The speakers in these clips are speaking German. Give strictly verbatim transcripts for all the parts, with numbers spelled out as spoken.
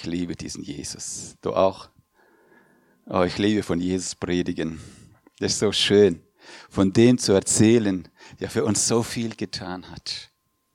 liebe diesen Jesus. Du auch? Oh, ich liebe von Jesus predigen. Das ist so schön, von dem zu erzählen, der für uns so viel getan hat.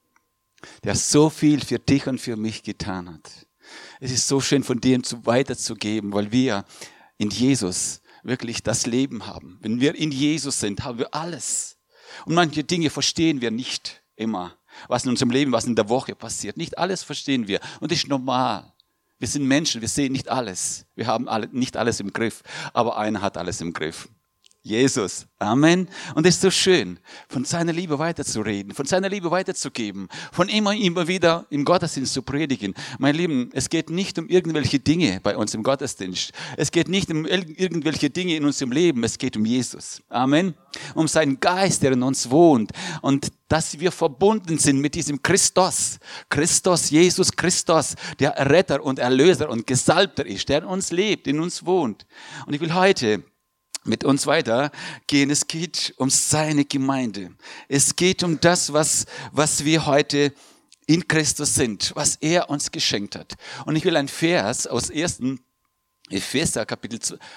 Der so viel für dich und für mich getan hat. Es ist so schön, von dem zu weiterzugeben, weil wir in Jesus wirklich das Leben haben. Wenn wir in Jesus sind, haben wir alles. Und manche Dinge verstehen wir nicht immer. Was in unserem Leben, was in der Woche passiert. Nicht alles verstehen wir. Und das ist normal. Wir sind Menschen, wir sehen nicht alles. Wir haben alle, nicht alles im Griff. Aber einer hat alles im Griff. Jesus. Amen. Und es ist so schön, von seiner Liebe weiterzureden, von seiner Liebe weiterzugeben, von immer, immer wieder im Gottesdienst zu predigen. Meine Lieben, es geht nicht um irgendwelche Dinge bei uns im Gottesdienst. Es geht nicht um irgendwelche Dinge in unserem Leben. Es geht um Jesus. Amen. Um seinen Geist, der in uns wohnt. Und dass wir verbunden sind mit diesem Christus. Christus, Jesus Christus, der Retter und Erlöser und Gesalbter ist, der in uns lebt, in uns wohnt. Und ich will heute mit uns weitergehen. Es geht um seine Gemeinde. Es geht um das, was, was wir heute in Christus sind, was er uns geschenkt hat. Und ich will einen Vers aus ersten Epheser Kapitel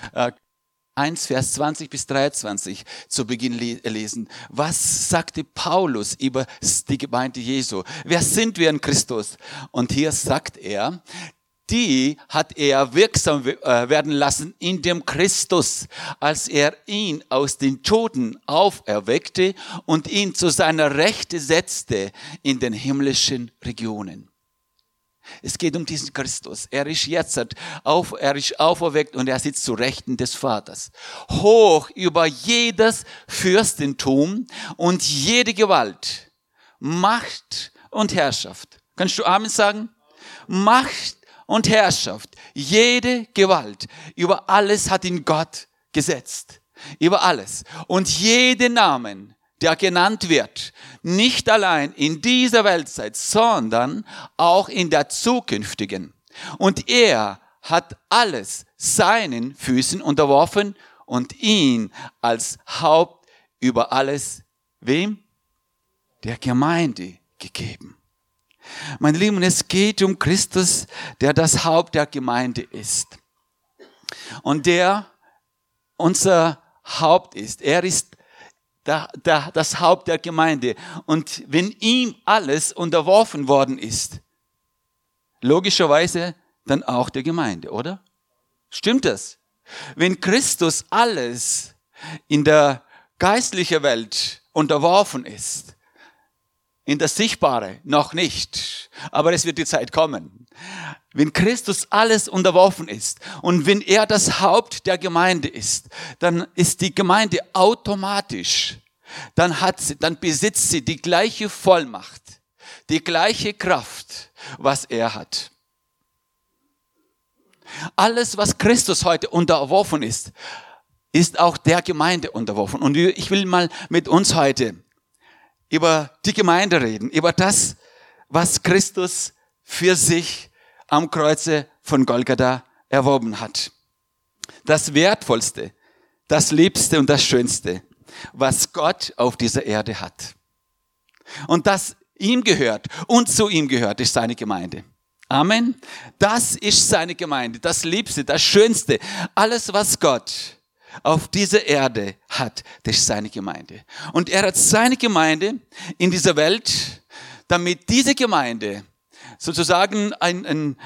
eins, Vers zwanzig bis dreiundzwanzig zu Beginn lesen. Was sagte Paulus über die Gemeinde Jesu? Wer sind wir in Christus? Und hier sagt er, die hat er wirksam werden lassen in dem Christus, als er ihn aus den Toten auferweckte und ihn zu seiner Rechte setzte in den himmlischen Regionen. Es geht um diesen Christus. Er ist jetzt auf, er ist auferweckt und er sitzt zu Rechten des Vaters. Hoch über jedes Fürstentum und jede Gewalt, Macht und Herrschaft. Kannst du Amen sagen? Macht und Herrschaft, jede Gewalt, über alles hat ihn Gott gesetzt. Über alles. Und jeden Namen, der genannt wird, nicht allein in dieser Weltzeit, sondern auch in der zukünftigen. Und er hat alles seinen Füßen unterworfen und ihn als Haupt über alles, wem? Der Gemeinde gegeben. Meine Lieben, es geht um Christus, der das Haupt der Gemeinde ist. Und der unser Haupt ist. Er ist der, der, das Haupt der Gemeinde. Und wenn ihm alles unterworfen worden ist, logischerweise dann auch der Gemeinde, oder? Stimmt das? Wenn Christus alles in der geistlichen Welt unterworfen ist, in das Sichtbare noch nicht, aber es wird die Zeit kommen. Wenn Christus alles unterworfen ist und wenn er das Haupt der Gemeinde ist, dann ist die Gemeinde automatisch, dann hat sie, dann besitzt sie die gleiche Vollmacht, die gleiche Kraft, was er hat. Alles, was Christus heute unterworfen ist, ist auch der Gemeinde unterworfen. Und ich will mal mit uns heute über die Gemeinde reden, über das, was Christus für sich am Kreuze von Golgatha erworben hat. Das Wertvollste, das Liebste und das Schönste, was Gott auf dieser Erde hat. Und das ihm gehört und zu ihm gehört, ist seine Gemeinde. Amen. Das ist seine Gemeinde, das Liebste, das Schönste, alles, was Gott auf dieser Erde hat, das ist seine Gemeinde. Und er hat seine Gemeinde in dieser Welt, damit diese Gemeinde sozusagen ein, ein,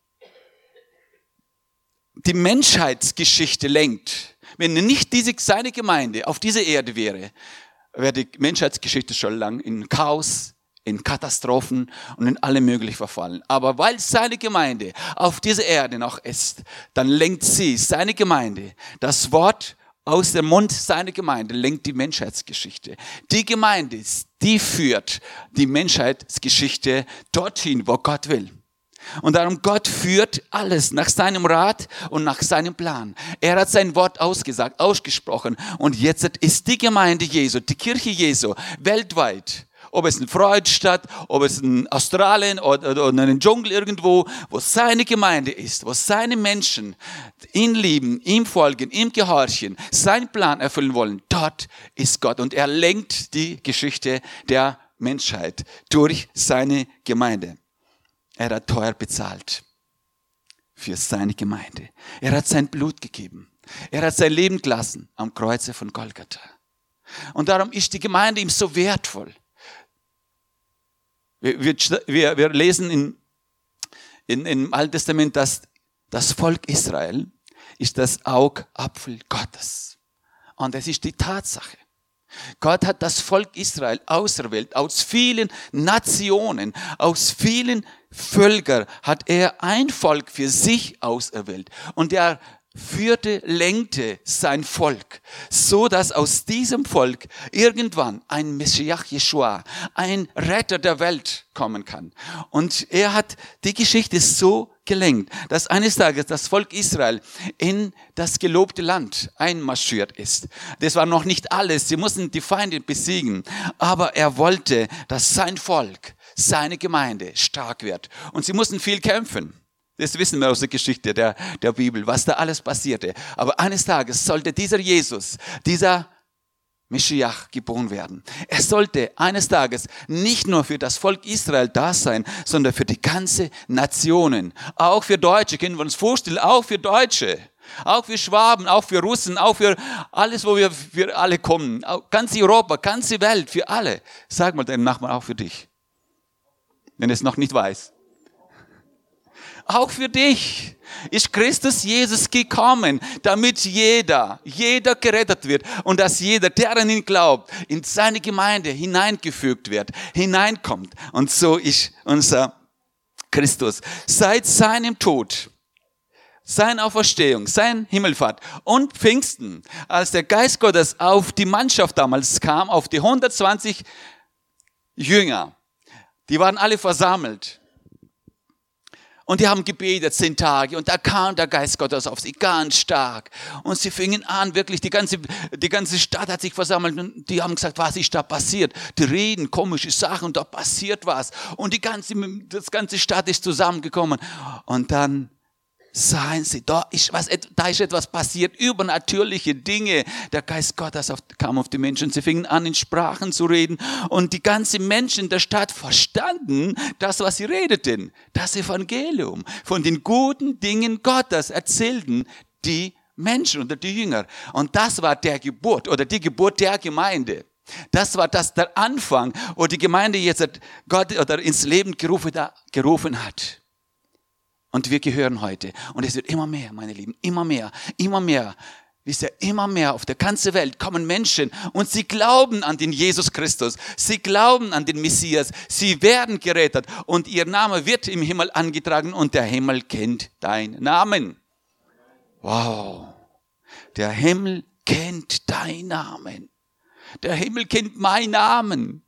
die Menschheitsgeschichte lenkt. Wenn nicht diese, seine Gemeinde auf dieser Erde wäre, wäre die Menschheitsgeschichte schon lang in Chaos, in Katastrophen und in alle möglichen verfallen. Aber weil seine Gemeinde auf dieser Erde noch ist, dann lenkt sie, seine Gemeinde, das Wort aus dem Mund seiner Gemeinde lenkt die Menschheitsgeschichte. Die Gemeinde, die führt die Menschheitsgeschichte dorthin, wo Gott will. Und darum, Gott führt alles nach seinem Rat und nach seinem Plan. Er hat sein Wort ausgesagt, ausgesprochen. Und jetzt ist die Gemeinde Jesu, die Kirche Jesu, weltweit, ob es in Freudstadt, ob es in Australien oder, oder in einem Dschungel irgendwo, wo seine Gemeinde ist, wo seine Menschen ihn lieben, ihm folgen, ihm gehorchen, seinen Plan erfüllen wollen, dort ist Gott. Und er lenkt die Geschichte der Menschheit durch seine Gemeinde. Er hat teuer bezahlt. für seine Gemeinde. Er hat sein Blut gegeben. Er hat sein Leben gelassen am Kreuze von Golgatha. Und darum ist die Gemeinde ihm so wertvoll. Wir, wir, wir lesen in, in, im Alten Testament, dass das Volk Israel ist das Augapfel Gottes. Und das ist die Tatsache. Gott hat das Volk Israel auserwählt, aus vielen Nationen, aus vielen Völkern hat er ein Volk für sich auserwählt. Und er führte, lenkte sein Volk, so dass aus diesem Volk irgendwann ein Messias Jeschua, ein Retter der Welt kommen kann. Und er hat die Geschichte so gelenkt, dass eines Tages das Volk Israel in das gelobte Land einmarschiert ist. Das war noch nicht alles, sie mussten die Feinde besiegen, aber er wollte, dass sein Volk, seine Gemeinde stark wird. Und sie mussten viel kämpfen. Das wissen wir aus der Geschichte der, der Bibel, was da alles passierte. Aber eines Tages sollte dieser Jesus, dieser Messias geboren werden. Er sollte eines Tages nicht nur für das Volk Israel da sein, sondern für die ganze Nationen. Auch für Deutsche, können wir uns vorstellen, auch für Deutsche. Auch für Schwaben, auch für Russen, auch für alles, wo wir für alle kommen. Ganz Europa, ganze Welt, für alle. Sag mal deinem Nachbarn, auch für dich. Wenn er es noch nicht weiß. Auch für dich ist Christus Jesus gekommen, damit jeder, jeder gerettet wird und dass jeder, der an ihn glaubt, in seine Gemeinde hineingefügt wird, hineinkommt. Und so ist unser Christus. Seit seinem Tod, seine Auferstehung, sein Himmelfahrt und Pfingsten, als der Geist Gottes auf die Mannschaft damals kam, auf die hundertzwanzig Jünger, die waren alle versammelt. Und die haben gebetet zehn Tage und da kam der Geist Gottes auf sie ganz stark. Und sie fingen an, wirklich, die ganze, die ganze Stadt hat sich versammelt und die haben gesagt, was ist da passiert? Die reden komische Sachen und da passiert was. Und die ganze, das ganze Stadt ist zusammengekommen. Und dann sahen sie, da ist, was, da ist etwas passiert, übernatürliche Dinge. Der Geist Gottes auf, kam auf die Menschen. Sie fingen an, in Sprachen zu reden. Und die ganzen Menschen der Stadt verstanden das, was sie redeten. Das Evangelium von den guten Dingen Gottes erzählten die Menschen oder die Jünger. Und das war der Geburt oder die Geburt der Gemeinde. Das war das der Anfang, wo die Gemeinde jetzt Gott oder ins Leben gerufen, gerufen hat. Und wir gehören heute. Und es wird immer mehr, meine Lieben, immer mehr, immer mehr. Wisst ihr, immer mehr auf der ganzen Welt kommen Menschen und sie glauben an den Jesus Christus. Sie glauben an den Messias. Sie werden gerettet und ihr Name wird im Himmel angetragen und der Himmel kennt deinen Namen. Wow. Der Himmel kennt deinen Namen. Der Himmel kennt meinen Namen.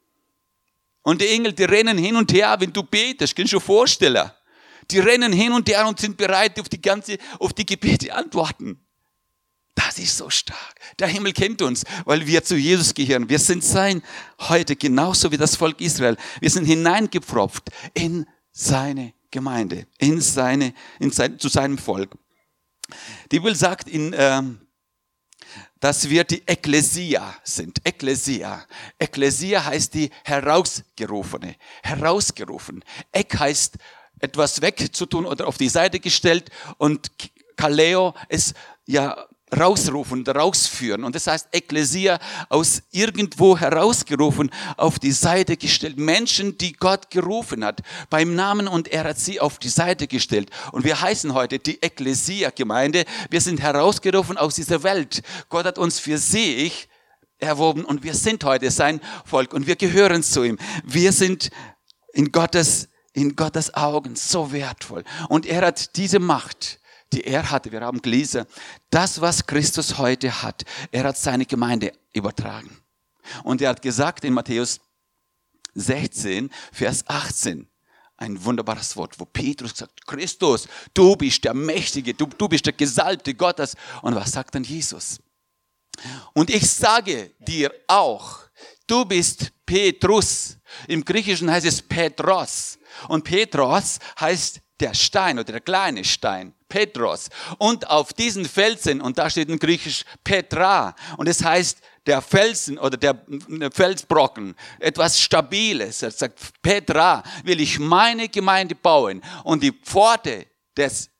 Und die Engel, die rennen hin und her, wenn du betest, kannst du dir vorstellen. Die rennen hin und her und sind bereit, auf die ganze, auf die Gebete antworten. Das ist so stark. Der Himmel kennt uns, weil wir zu Jesus gehören. Wir sind sein heute genauso wie das Volk Israel. Wir sind hineingepfropft in seine Gemeinde, in seine, in sein, zu seinem Volk. Die Bibel sagt, in, ähm, dass wir die Ekklesia sind. Ekklesia. Ekklesia heißt die Herausgerufene. Herausgerufen. Ek heißt etwas wegzutun oder auf die Seite gestellt und Kaleo ist ja rausrufen, rausführen. Und das heißt Ekklesia, aus irgendwo herausgerufen, auf die Seite gestellt. Menschen, die Gott gerufen hat, beim Namen und er hat sie auf die Seite gestellt. Und wir heißen heute die Ekklesia-Gemeinde. Wir sind herausgerufen aus dieser Welt. Gott hat uns für sich erworben und wir sind heute sein Volk und wir gehören zu ihm. Wir sind in Gottes in Gottes Augen so wertvoll. Und er hat diese Macht, die er hatte, wir haben gelesen, das, was Christus heute hat, er hat seine Gemeinde übertragen. Und er hat gesagt in Matthäus sechzehn, Vers achtzehn, ein wunderbares Wort, wo Petrus sagt, Christus, du bist der Mächtige, du, du bist der Gesalbte Gottes. Und was sagt dann Jesus? Und ich sage dir auch, du bist Petrus. Im Griechischen heißt es Petros. Und Petros heißt der Stein oder der kleine Stein. Petros. Und auf diesen Felsen, und da steht in Griechisch Petra. Und es heißt der Felsen oder der Felsbrocken. Etwas Stabiles. Er sagt, Petra will ich meine Gemeinde bauen. Und die Pforte des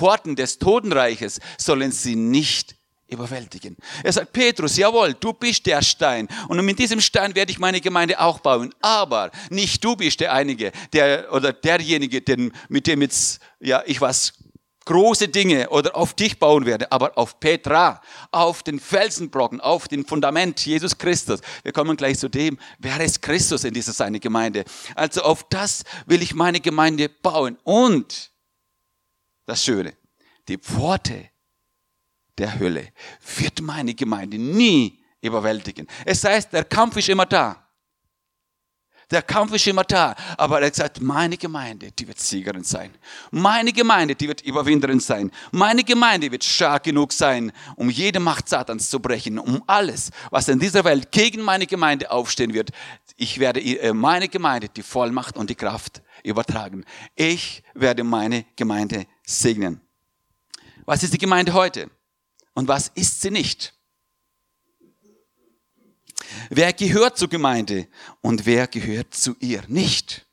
Pforten des Totenreiches sollen sie nicht überwältigen. Er sagt, Petrus, jawohl, du bist der Stein und mit diesem Stein werde ich meine Gemeinde auch bauen. Aber nicht du bist der einige, der oder derjenige, den, mit dem jetzt ja ich was große Dinge oder auf dich bauen werde, aber auf Petra, auf den Felsenbrocken, auf den Fundament Jesus Christus. Wir kommen gleich zu dem, wer ist Christus in dieser seine Gemeinde. Also auf das will ich meine Gemeinde bauen. Und das Schöne, die Pforte der Hölle wird meine Gemeinde nie überwältigen. Es heißt, der Kampf ist immer da. Der Kampf ist immer da. Aber er hat gesagt, meine Gemeinde, die wird Siegerin sein. Meine Gemeinde, die wird Überwinderin sein. Meine Gemeinde wird stark genug sein, um jede Macht Satans zu brechen. Um alles, was in dieser Welt gegen meine Gemeinde aufstehen wird. Ich werde meine Gemeinde die Vollmacht und die Kraft übertragen. Ich werde meine Gemeinde segnen. Was ist die Gemeinde heute? Und was ist sie nicht? Wer gehört zur Gemeinde und wer gehört zu ihr nicht?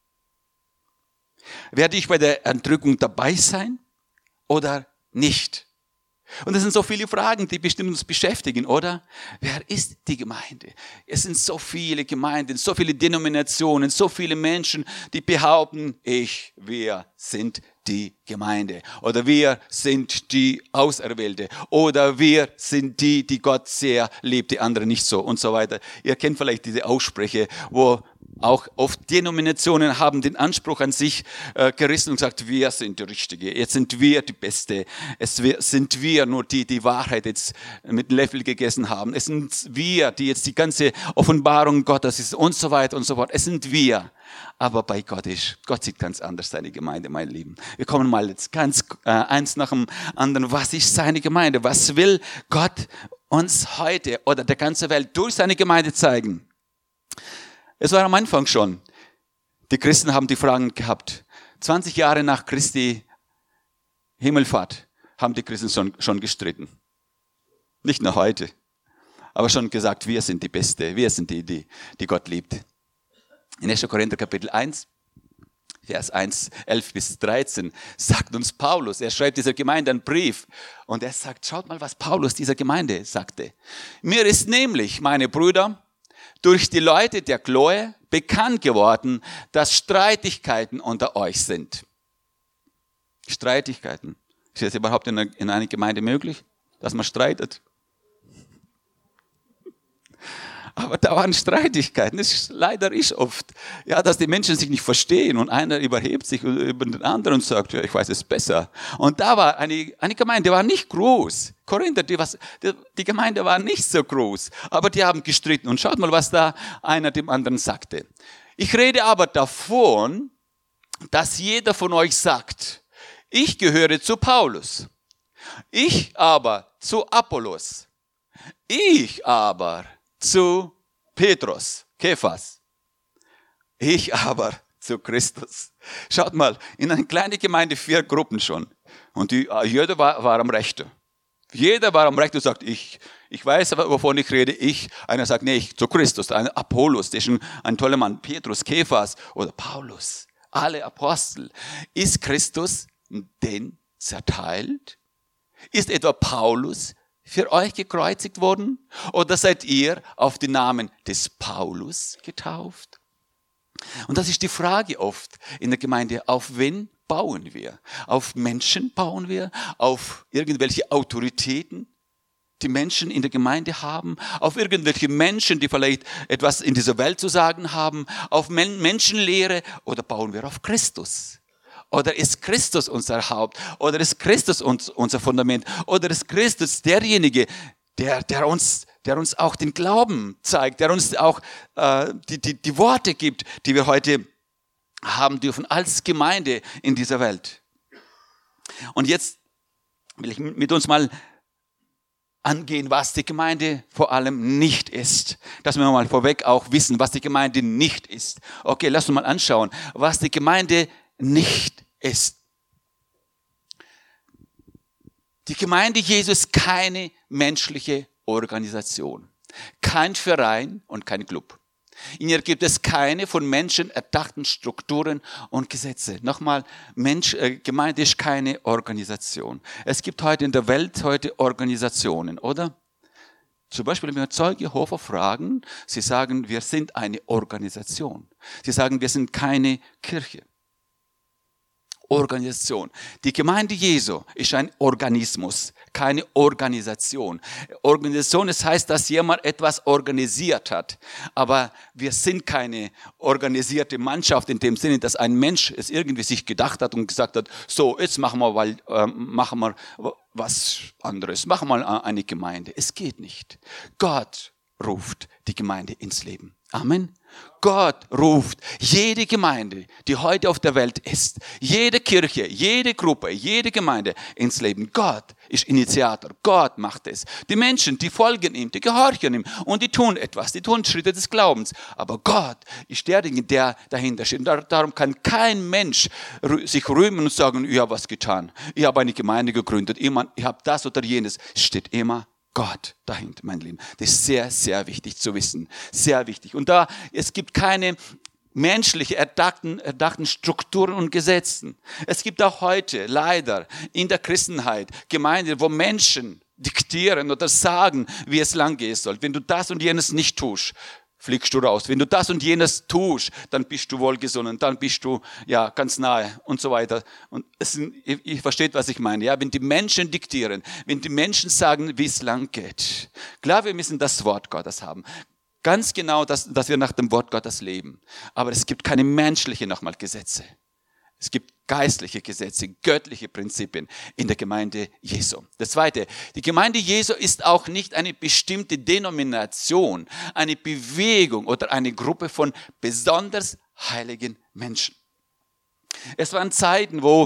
Werde ich bei der Entrückung dabei sein oder nicht? Und das sind so viele Fragen, die bestimmt uns beschäftigen, oder? Wer ist die Gemeinde? Es sind so viele Gemeinden, so viele Denominationen, so viele Menschen, die behaupten, ich, wir sind die Gemeinde. Oder wir sind die Auserwählte. Oder wir sind die, die Gott sehr liebt, die anderen nicht so und so weiter. Ihr kennt vielleicht diese Aussprüche, wo auch oft Denominationen haben den Anspruch an sich äh, gerissen und gesagt, wir sind die Richtige, jetzt sind wir die Beste, es sind wir nur die, die Wahrheit jetzt mit dem Löffel gegessen haben, es sind wir, die jetzt die ganze Offenbarung Gottes ist und so weiter und so fort, es sind wir. Aber bei Gott ist, Gott sieht ganz anders seine Gemeinde, mein Lieben. Wir kommen mal jetzt ganz äh, eins nach dem anderen. Was ist seine Gemeinde? Was will Gott uns heute oder der ganzen Welt durch seine Gemeinde zeigen? Es war am Anfang schon. Die Christen haben die Fragen gehabt. zwanzig Jahre nach Christi Himmelfahrt haben die Christen schon, schon gestritten. Nicht nur heute, aber schon gesagt, wir sind die Beste, wir sind die, die, die Gott liebt. In erster Korinther Kapitel eins, Vers eins, elf bis dreizehn sagt uns Paulus, er schreibt dieser Gemeinde einen Brief und er sagt, schaut mal, was Paulus dieser Gemeinde sagte. Mir ist nämlich, meine Brüder, durch die Leute der Chloe bekannt geworden, dass Streitigkeiten unter euch sind. Streitigkeiten. Ist das überhaupt in einer, in einer Gemeinde möglich, dass man streitet? Aber da waren Streitigkeiten. Es leider ist oft, ja, dass die Menschen sich nicht verstehen und einer überhebt sich über den anderen und sagt, ja, ich weiß es besser. Und da war eine, eine Gemeinde, die war nicht groß. Korinther, die, was, die, die Gemeinde war nicht so groß, aber die haben gestritten. Und schaut mal, was da einer dem anderen sagte. Ich rede aber davon, dass jeder von euch sagt, ich gehöre zu Paulus, ich aber zu Apollos, ich aber zu Petrus, Kephas, ich aber zu Christus. Schaut mal, in einer kleinen Gemeinde vier Gruppen schon. Und die, jeder war, war am Rechten. Jeder war am Rechten und sagt, ich, ich weiß, wovon ich rede, ich. Einer sagt, nee, ich zu Christus. Einer Apollos, der ist ein, ein toller Mann. Petrus, Kephas oder Paulus. Alle Apostel. Ist Christus denn zerteilt? Ist etwa Paulus für euch gekreuzigt worden? Oder seid ihr auf den Namen des Paulus getauft? Und das ist die Frage oft in der Gemeinde, auf wen bauen wir? Auf Menschen bauen wir? Auf irgendwelche Autoritäten, die Menschen in der Gemeinde haben? Auf irgendwelche Menschen, die vielleicht etwas in dieser Welt zu sagen haben? Auf Menschenlehre? Oder bauen wir auf Christus? Oder ist Christus unser Haupt? Oder ist Christus uns, unser Fundament? Oder ist Christus derjenige, der, der, uns, der uns auch den Glauben zeigt, der uns auch äh, die, die, die Worte gibt, die wir heute haben dürfen als Gemeinde in dieser Welt? Und jetzt will ich mit uns mal angehen, was die Gemeinde vor allem nicht ist. Dass wir mal vorweg auch wissen, was die Gemeinde nicht ist. Okay, lass uns mal anschauen, was die Gemeinde nicht ist. Die Gemeinde Jesu ist keine menschliche Organisation, kein Verein und kein Club. In ihr gibt es keine von Menschen erdachten Strukturen und Gesetze. Nochmal, Mensch, äh, Gemeinde ist keine Organisation. Es gibt heute in der Welt heute Organisationen, oder? Zum Beispiel, wenn wir Zeuge Jehovah fragen, sie sagen, wir sind eine Organisation. Sie sagen, wir sind keine Kirche. Organisation. Die Gemeinde Jesu ist ein Organismus, keine Organisation. Organisation, das heißt, dass jemand etwas organisiert hat. Aber wir sind keine organisierte Mannschaft in dem Sinne, dass ein Mensch es irgendwie sich gedacht hat und gesagt hat, so, jetzt machen wir, weil, äh, machen wir was anderes, machen wir eine Gemeinde. Es geht nicht. Gott ruft die Gemeinde ins Leben. Amen. Gott ruft jede Gemeinde, die heute auf der Welt ist, jede Kirche, jede Gruppe, jede Gemeinde ins Leben. Gott ist Initiator. Gott macht es. Die Menschen, die folgen ihm, die gehorchen ihm und die tun etwas, die tun Schritte des Glaubens. Aber Gott ist derjenige, der dahinter steht. Und darum kann kein Mensch sich rühmen und sagen, ich habe was getan. Ich habe eine Gemeinde gegründet. Ich habe das oder jenes. Es steht immer Gott dahinter, mein Lieben. Das ist sehr, sehr wichtig zu wissen. Sehr wichtig. Und da, es gibt keine menschliche erdachten, erdachten Strukturen und Gesetzen. Es gibt auch heute, leider, in der Christenheit Gemeinden, wo Menschen diktieren oder sagen, wie es lang gehen soll. Wenn du das und jenes nicht tust, fliegst du raus. Wenn du das und jenes tust, dann bist du wohlgesonnen, dann bist du ja ganz nahe und so weiter. Und es, ihr, ihr versteht, was ich meine. Ja, wenn die Menschen diktieren, wenn die Menschen sagen, wie es lang geht. Klar, wir müssen das Wort Gottes haben. Ganz genau, dass, dass wir nach dem Wort Gottes leben. Aber es gibt keine menschlichen nochmal Gesetze. Es gibt geistliche Gesetze, göttliche Prinzipien in der Gemeinde Jesu. Das Zweite, die Gemeinde Jesu ist auch nicht eine bestimmte Denomination, eine Bewegung oder eine Gruppe von besonders heiligen Menschen. Es waren Zeiten, wo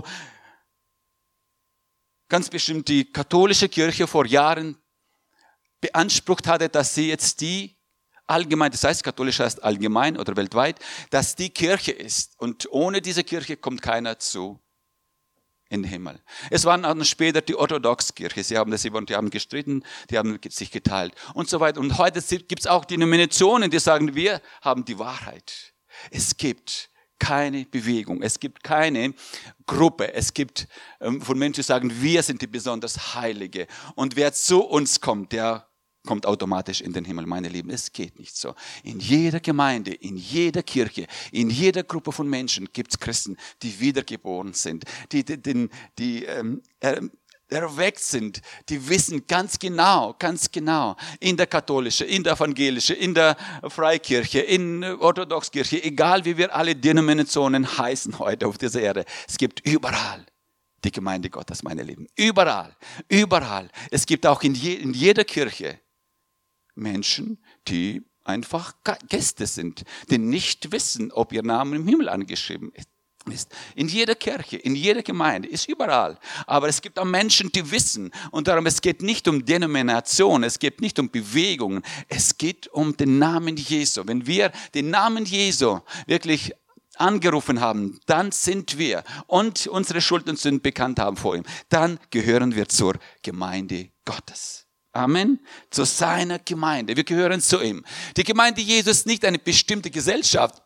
ganz bestimmt die katholische Kirche vor Jahren beansprucht hatte, dass sie jetzt die allgemein, das heißt katholisch heißt allgemein oder weltweit, dass die Kirche ist. Und ohne diese Kirche kommt keiner zu in den Himmel. Es waren auch später die Orthodoxkirche. Sie haben das, die haben gestritten, die haben sich geteilt und so weiter. Und heute gibt es auch Denominationen, die sagen, wir haben die Wahrheit. Es gibt keine Bewegung, es gibt keine Gruppe, es gibt ähm, von Menschen, die sagen, wir sind die besonders Heilige. Und wer zu uns kommt, der kommt automatisch in den Himmel, meine Lieben. Es geht nicht so. In jeder Gemeinde, in jeder Kirche, in jeder Gruppe von Menschen gibt es Christen, die wiedergeboren sind, die, die, die, die ähm, erweckt sind, die wissen ganz genau, ganz genau, in der katholischen, in der evangelischen, in der Freikirche, in der Orthodoxkirche, egal wie wir alle Denominationen heißen heute auf dieser Erde, es gibt überall die Gemeinde Gottes, meine Lieben. Überall, überall. Es gibt auch in, je, in jeder Kirche Menschen, die einfach Gäste sind, die nicht wissen, ob ihr Name im Himmel angeschrieben ist. In jeder Kirche, in jeder Gemeinde, ist überall. Aber es gibt auch Menschen, die wissen. Und darum, es geht nicht um Denomination, es geht nicht um Bewegungen, es geht um den Namen Jesu. Wenn wir den Namen Jesu wirklich angerufen haben, dann sind wir und unsere Schuld und Sünden bekannt haben vor ihm. Dann gehören wir zur Gemeinde Gottes. Amen. Zu seiner Gemeinde. Wir gehören zu ihm. Die Gemeinde Jesu ist nicht eine bestimmte Gesellschaft.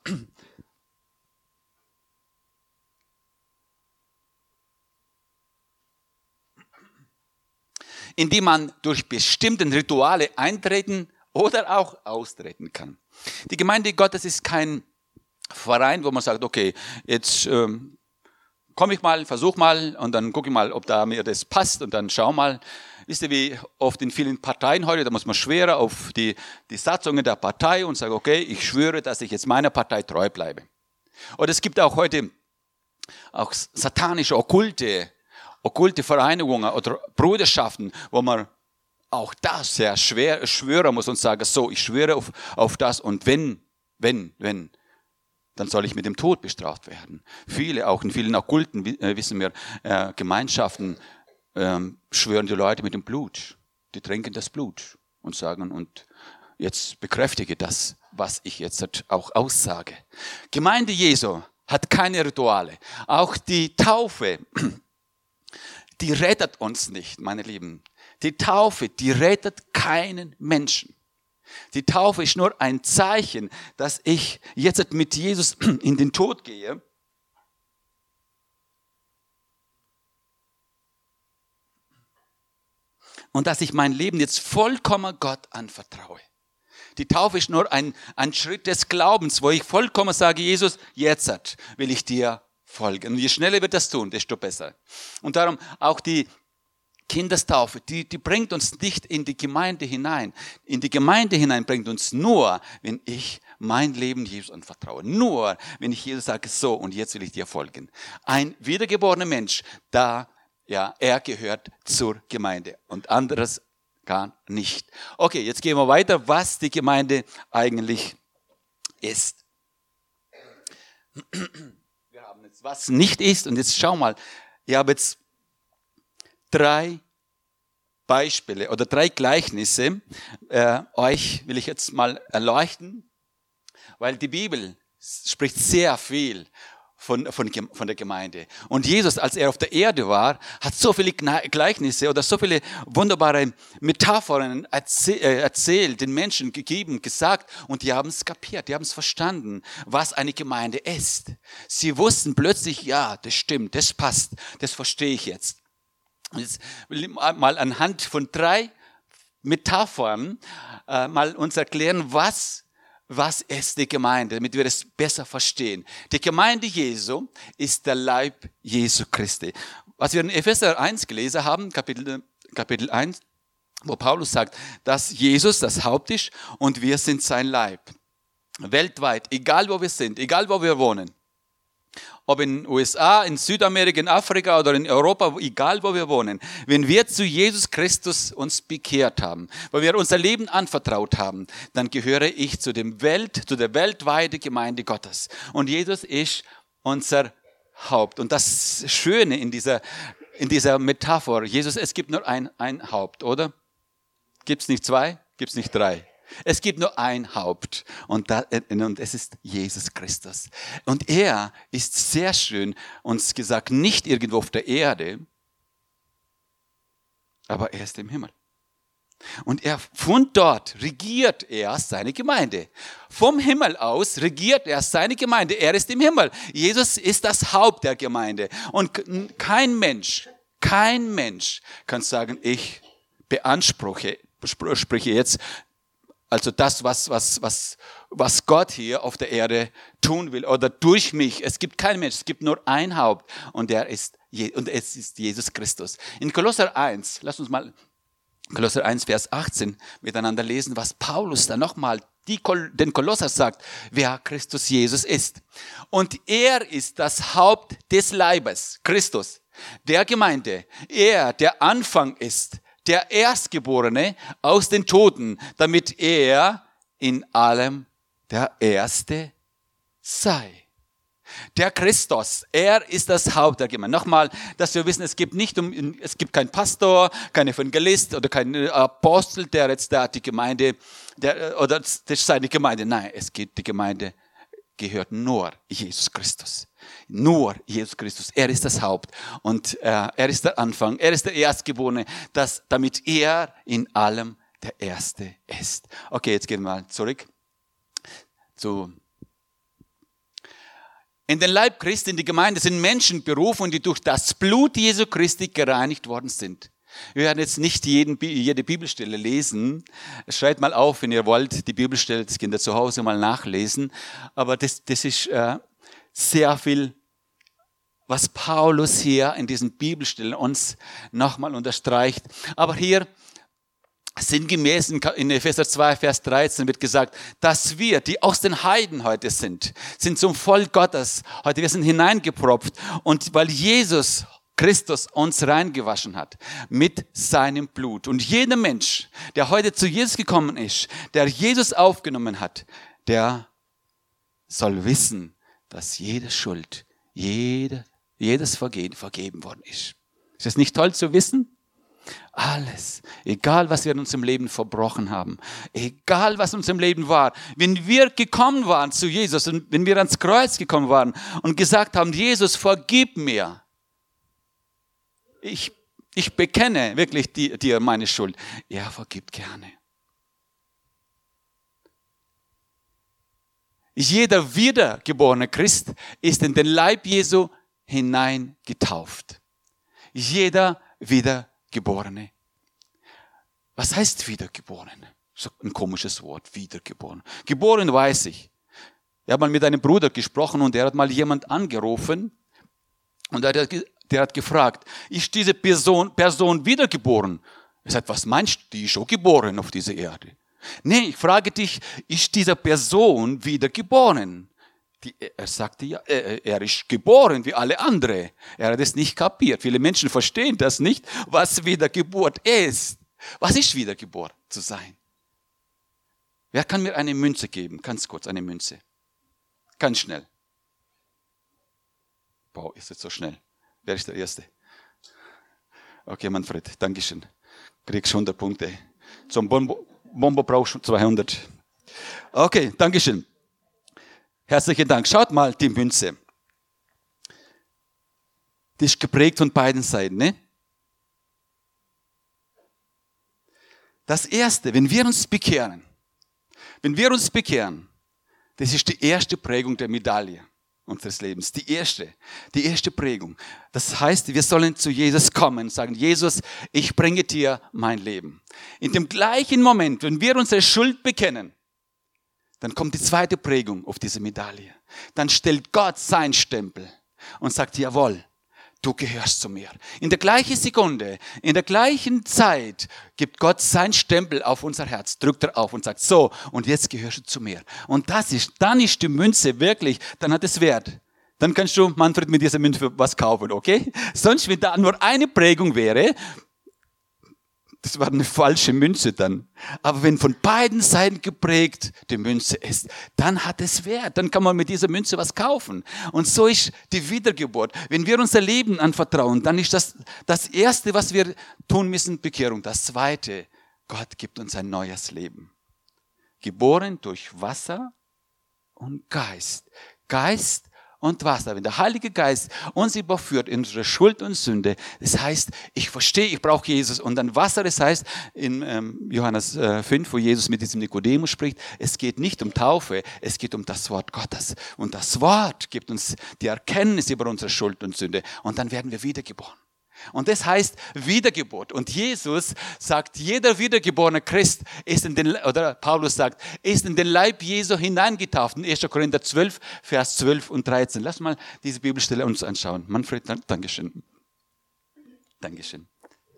In die man durch bestimmte Rituale eintreten oder auch austreten kann. Die Gemeinde Gottes ist kein Verein, wo man sagt, okay, jetzt ähm, komme ich mal, versuch mal und dann gucke ich mal, ob da mir das passt und dann schau mal. Wisst ihr, wie oft in vielen Parteien heute, da muss man schwören auf die, die Satzungen der Partei und sagen, okay, ich schwöre, dass ich jetzt meiner Partei treu bleibe. Oder es gibt auch heute auch satanische, okkulte, okkulte Vereinigungen oder Bruderschaften, wo man auch das sehr schwer schwören muss und sagen, so, ich schwöre auf, auf das und wenn, wenn, wenn, dann soll ich mit dem Tod bestraft werden. Viele, auch in vielen okkulten, äh, wissen wir, äh, Gemeinschaften, Ähm, schwören die Leute mit dem Blut. Die trinken das Blut und sagen, und jetzt bekräftige das, was ich jetzt auch aussage. Gemeinde Jesu hat keine Rituale. Auch die Taufe, die rettet uns nicht, meine Lieben. Die Taufe, die rettet keinen Menschen. Die Taufe ist nur ein Zeichen, dass ich jetzt mit Jesus in den Tod gehe. Und dass ich mein Leben jetzt vollkommen Gott anvertraue. Die Taufe ist nur ein, ein Schritt des Glaubens, wo ich vollkommen sage, Jesus, jetzt will ich dir folgen. Und je schneller wir das tun, desto besser. Und darum auch die Kindestaufe, die, die bringt uns nicht in die Gemeinde hinein. In die Gemeinde hinein bringt uns nur, wenn ich mein Leben Jesus anvertraue. Nur, wenn ich Jesus sage, so, und jetzt will ich dir folgen. Ein wiedergeborener Mensch, da, ja, er gehört zur Gemeinde und anderes gar nicht. Okay, jetzt gehen wir weiter, was die Gemeinde eigentlich ist. Wir haben jetzt, was nicht ist, und jetzt schau mal, ich habe jetzt drei Beispiele oder drei Gleichnisse, äh, euch will ich jetzt mal erleuchten, weil die Bibel spricht sehr viel von, von, von der Gemeinde. Und Jesus, als er auf der Erde war, hat so viele Gleichnisse oder so viele wunderbare Metaphern erzählt, den Menschen gegeben, gesagt, und die haben es kapiert, die haben es verstanden, was eine Gemeinde ist. Sie wussten plötzlich, ja, das stimmt, das passt, das verstehe ich jetzt. Jetzt will ich mal anhand von drei Metaphern äh, mal uns erklären, was, was ist die Gemeinde, damit wir das besser verstehen. Die Gemeinde Jesu ist der Leib Jesu Christi. Was wir in Epheser eins gelesen haben, Kapitel, Kapitel eins, wo Paulus sagt, dass Jesus das Haupt ist und wir sind sein Leib. Weltweit, egal wo wir sind, egal wo wir wohnen. Ob in den U S A, in Südamerika, in Afrika oder in Europa, egal wo wir wohnen. Wenn wir zu Jesus Christus uns bekehrt haben, weil wir unser Leben anvertraut haben, dann gehöre ich zu dem Welt, zu der weltweiten Gemeinde Gottes. Und Jesus ist unser Haupt. Und das Schöne in dieser, in dieser Metapher, Jesus, es gibt nur ein, ein Haupt, oder? Gibt es nicht zwei? Gibt es nicht drei? Es gibt nur ein Haupt und, da, und es ist Jesus Christus. Und er ist sehr schön, uns gesagt, nicht irgendwo auf der Erde, aber er ist im Himmel. Und er von dort regiert er seine Gemeinde. Vom Himmel aus regiert er seine Gemeinde. Er ist im Himmel. Jesus ist das Haupt der Gemeinde. Und kein Mensch, kein Mensch kann sagen, ich beanspruche, spreche jetzt, also das, was, was, was, was Gott hier auf der Erde tun will oder durch mich. Es gibt keinen Mensch, es gibt nur ein Haupt und, der ist, und es ist Jesus Christus. In Kolosser eins, lass uns mal Kolosser eins, Vers achtzehn miteinander lesen, was Paulus da nochmal den Kolosser sagt, wer Christus Jesus ist. Und er ist das Haupt des Leibes, Christus, der Gemeinde. Er, der Anfang ist, der Erstgeborene aus den Toten, damit er in allem der Erste sei. Der Christus, er ist das Haupt der Gemeinde. Nochmal, dass wir wissen, es gibt nicht um, es gibt keinen Pastor, keinen Evangelist oder keinen Apostel, der jetzt da die Gemeinde, der, oder das ist seine Gemeinde. Nein, es gibt die Gemeinde, gehört nur Jesus Christus. Nur Jesus Christus. Er ist das Haupt und äh, er ist der Anfang. Er ist der Erstgeborene, dass, damit er in allem der Erste ist. Okay, jetzt gehen wir mal zurück zu. In den Leib Christi, in die Gemeinde, sind Menschen berufen, die durch das Blut Jesu Christi gereinigt worden sind. Wir werden jetzt nicht jeden, jede Bibelstelle lesen. Schreibt mal auf, wenn ihr wollt, die Bibelstelle, das könnt ihr zu Hause mal nachlesen. Aber das, das ist äh, sehr viel, was Paulus hier in diesen Bibelstellen uns nochmal unterstreicht. Aber hier sinngemäß in Epheser zwei, Vers dreizehn wird gesagt, dass wir, die aus den Heiden heute sind, sind zum Volk Gottes. Heute, wir sind hineingepropft. Und weil Jesus Christus uns reingewaschen hat mit seinem Blut. Und jeder Mensch, der heute zu Jesus gekommen ist, der Jesus aufgenommen hat, der soll wissen, dass jede Schuld, jede, jedes Vergehen vergeben worden ist. Ist das nicht toll zu wissen? Alles, egal was wir in unserem Leben verbrochen haben, egal was in unserem Leben war, wenn wir gekommen waren zu Jesus und wenn wir ans Kreuz gekommen waren und gesagt haben, Jesus, vergib mir, ich, ich bekenne wirklich die, dir meine Schuld, er vergibt gerne. Jeder wiedergeborene Christ ist in den Leib Jesu hineingetauft. Jeder Wiedergeborene. Was heißt wiedergeboren? So ein komisches Wort, wiedergeboren. Geboren weiß ich. Ich habe mal mit einem Bruder gesprochen und der hat mal jemand angerufen und der hat, der hat gefragt, ist diese Person, Person wiedergeboren? Er sagt, was meinst du, die ist schon geboren auf dieser Erde? Nee, ich frage dich, ist diese Person wiedergeboren? Die, er sagte, ja, er, er ist geboren wie alle anderen. Er hat es nicht kapiert. Viele Menschen verstehen das nicht, was Wiedergeburt ist. Was ist Wiedergeburt zu sein? Wer kann mir eine Münze geben? Ganz kurz, eine Münze. Ganz schnell. Wow, ist jetzt so schnell. Wer ist der Erste? Okay, Manfred, Dankeschön. Kriegst hundert Punkte. Zum Bombo, Bombo brauchst du zweihundert. Okay, Dankeschön. Herzlichen Dank. Schaut mal die Münze. Die ist geprägt von beiden Seiten, ne? Das Erste, wenn wir uns bekehren, wenn wir uns bekehren, das ist die erste Prägung der Medaille unseres Lebens. Die erste, die erste Prägung. Das heißt, wir sollen zu Jesus kommen und sagen, Jesus, ich bringe dir mein Leben. In dem gleichen Moment, wenn wir unsere Schuld bekennen, dann kommt die zweite Prägung auf diese Medaille. Dann stellt Gott seinen Stempel und sagt, jawohl, du gehörst zu mir. In der gleichen Sekunde, in der gleichen Zeit gibt Gott seinen Stempel auf unser Herz, drückt er auf und sagt, so, und jetzt gehörst du zu mir. Und das ist, dann ist die Münze wirklich, dann hat es Wert. Dann kannst du, Manfred, mit dieser Münze was kaufen, okay? Sonst, wenn da nur eine Prägung wäre, das war eine falsche Münze dann. Aber wenn von beiden Seiten geprägt die Münze ist, dann hat es Wert. Dann kann man mit dieser Münze was kaufen. Und so ist die Wiedergeburt. Wenn wir unser Leben anvertrauen, dann ist das das Erste, was wir tun müssen, Bekehrung. Das Zweite, Gott gibt uns ein neues Leben. Geboren durch Wasser und Geist. Geist und Wasser. Wenn der Heilige Geist uns überführt in unsere Schuld und Sünde, das heißt, ich verstehe, ich brauche Jesus. Und dann Wasser, das heißt, in ähm, Johannes äh, fünf, wo Jesus mit diesem Nikodemus spricht, es geht nicht um Taufe, es geht um das Wort Gottes. Und das Wort gibt uns die Erkenntnis über unsere Schuld und Sünde. Und dann werden wir wiedergeboren. Und das heißt Wiedergeburt. Und Jesus sagt, jeder wiedergeborene Christ ist in den, oder Paulus sagt, ist in den Leib Jesu hineingetauft. In erster Korinther zwölf, Vers zwölf und dreizehn. Lass mal diese Bibelstelle uns anschauen. Manfred, Dankeschön. Dankeschön.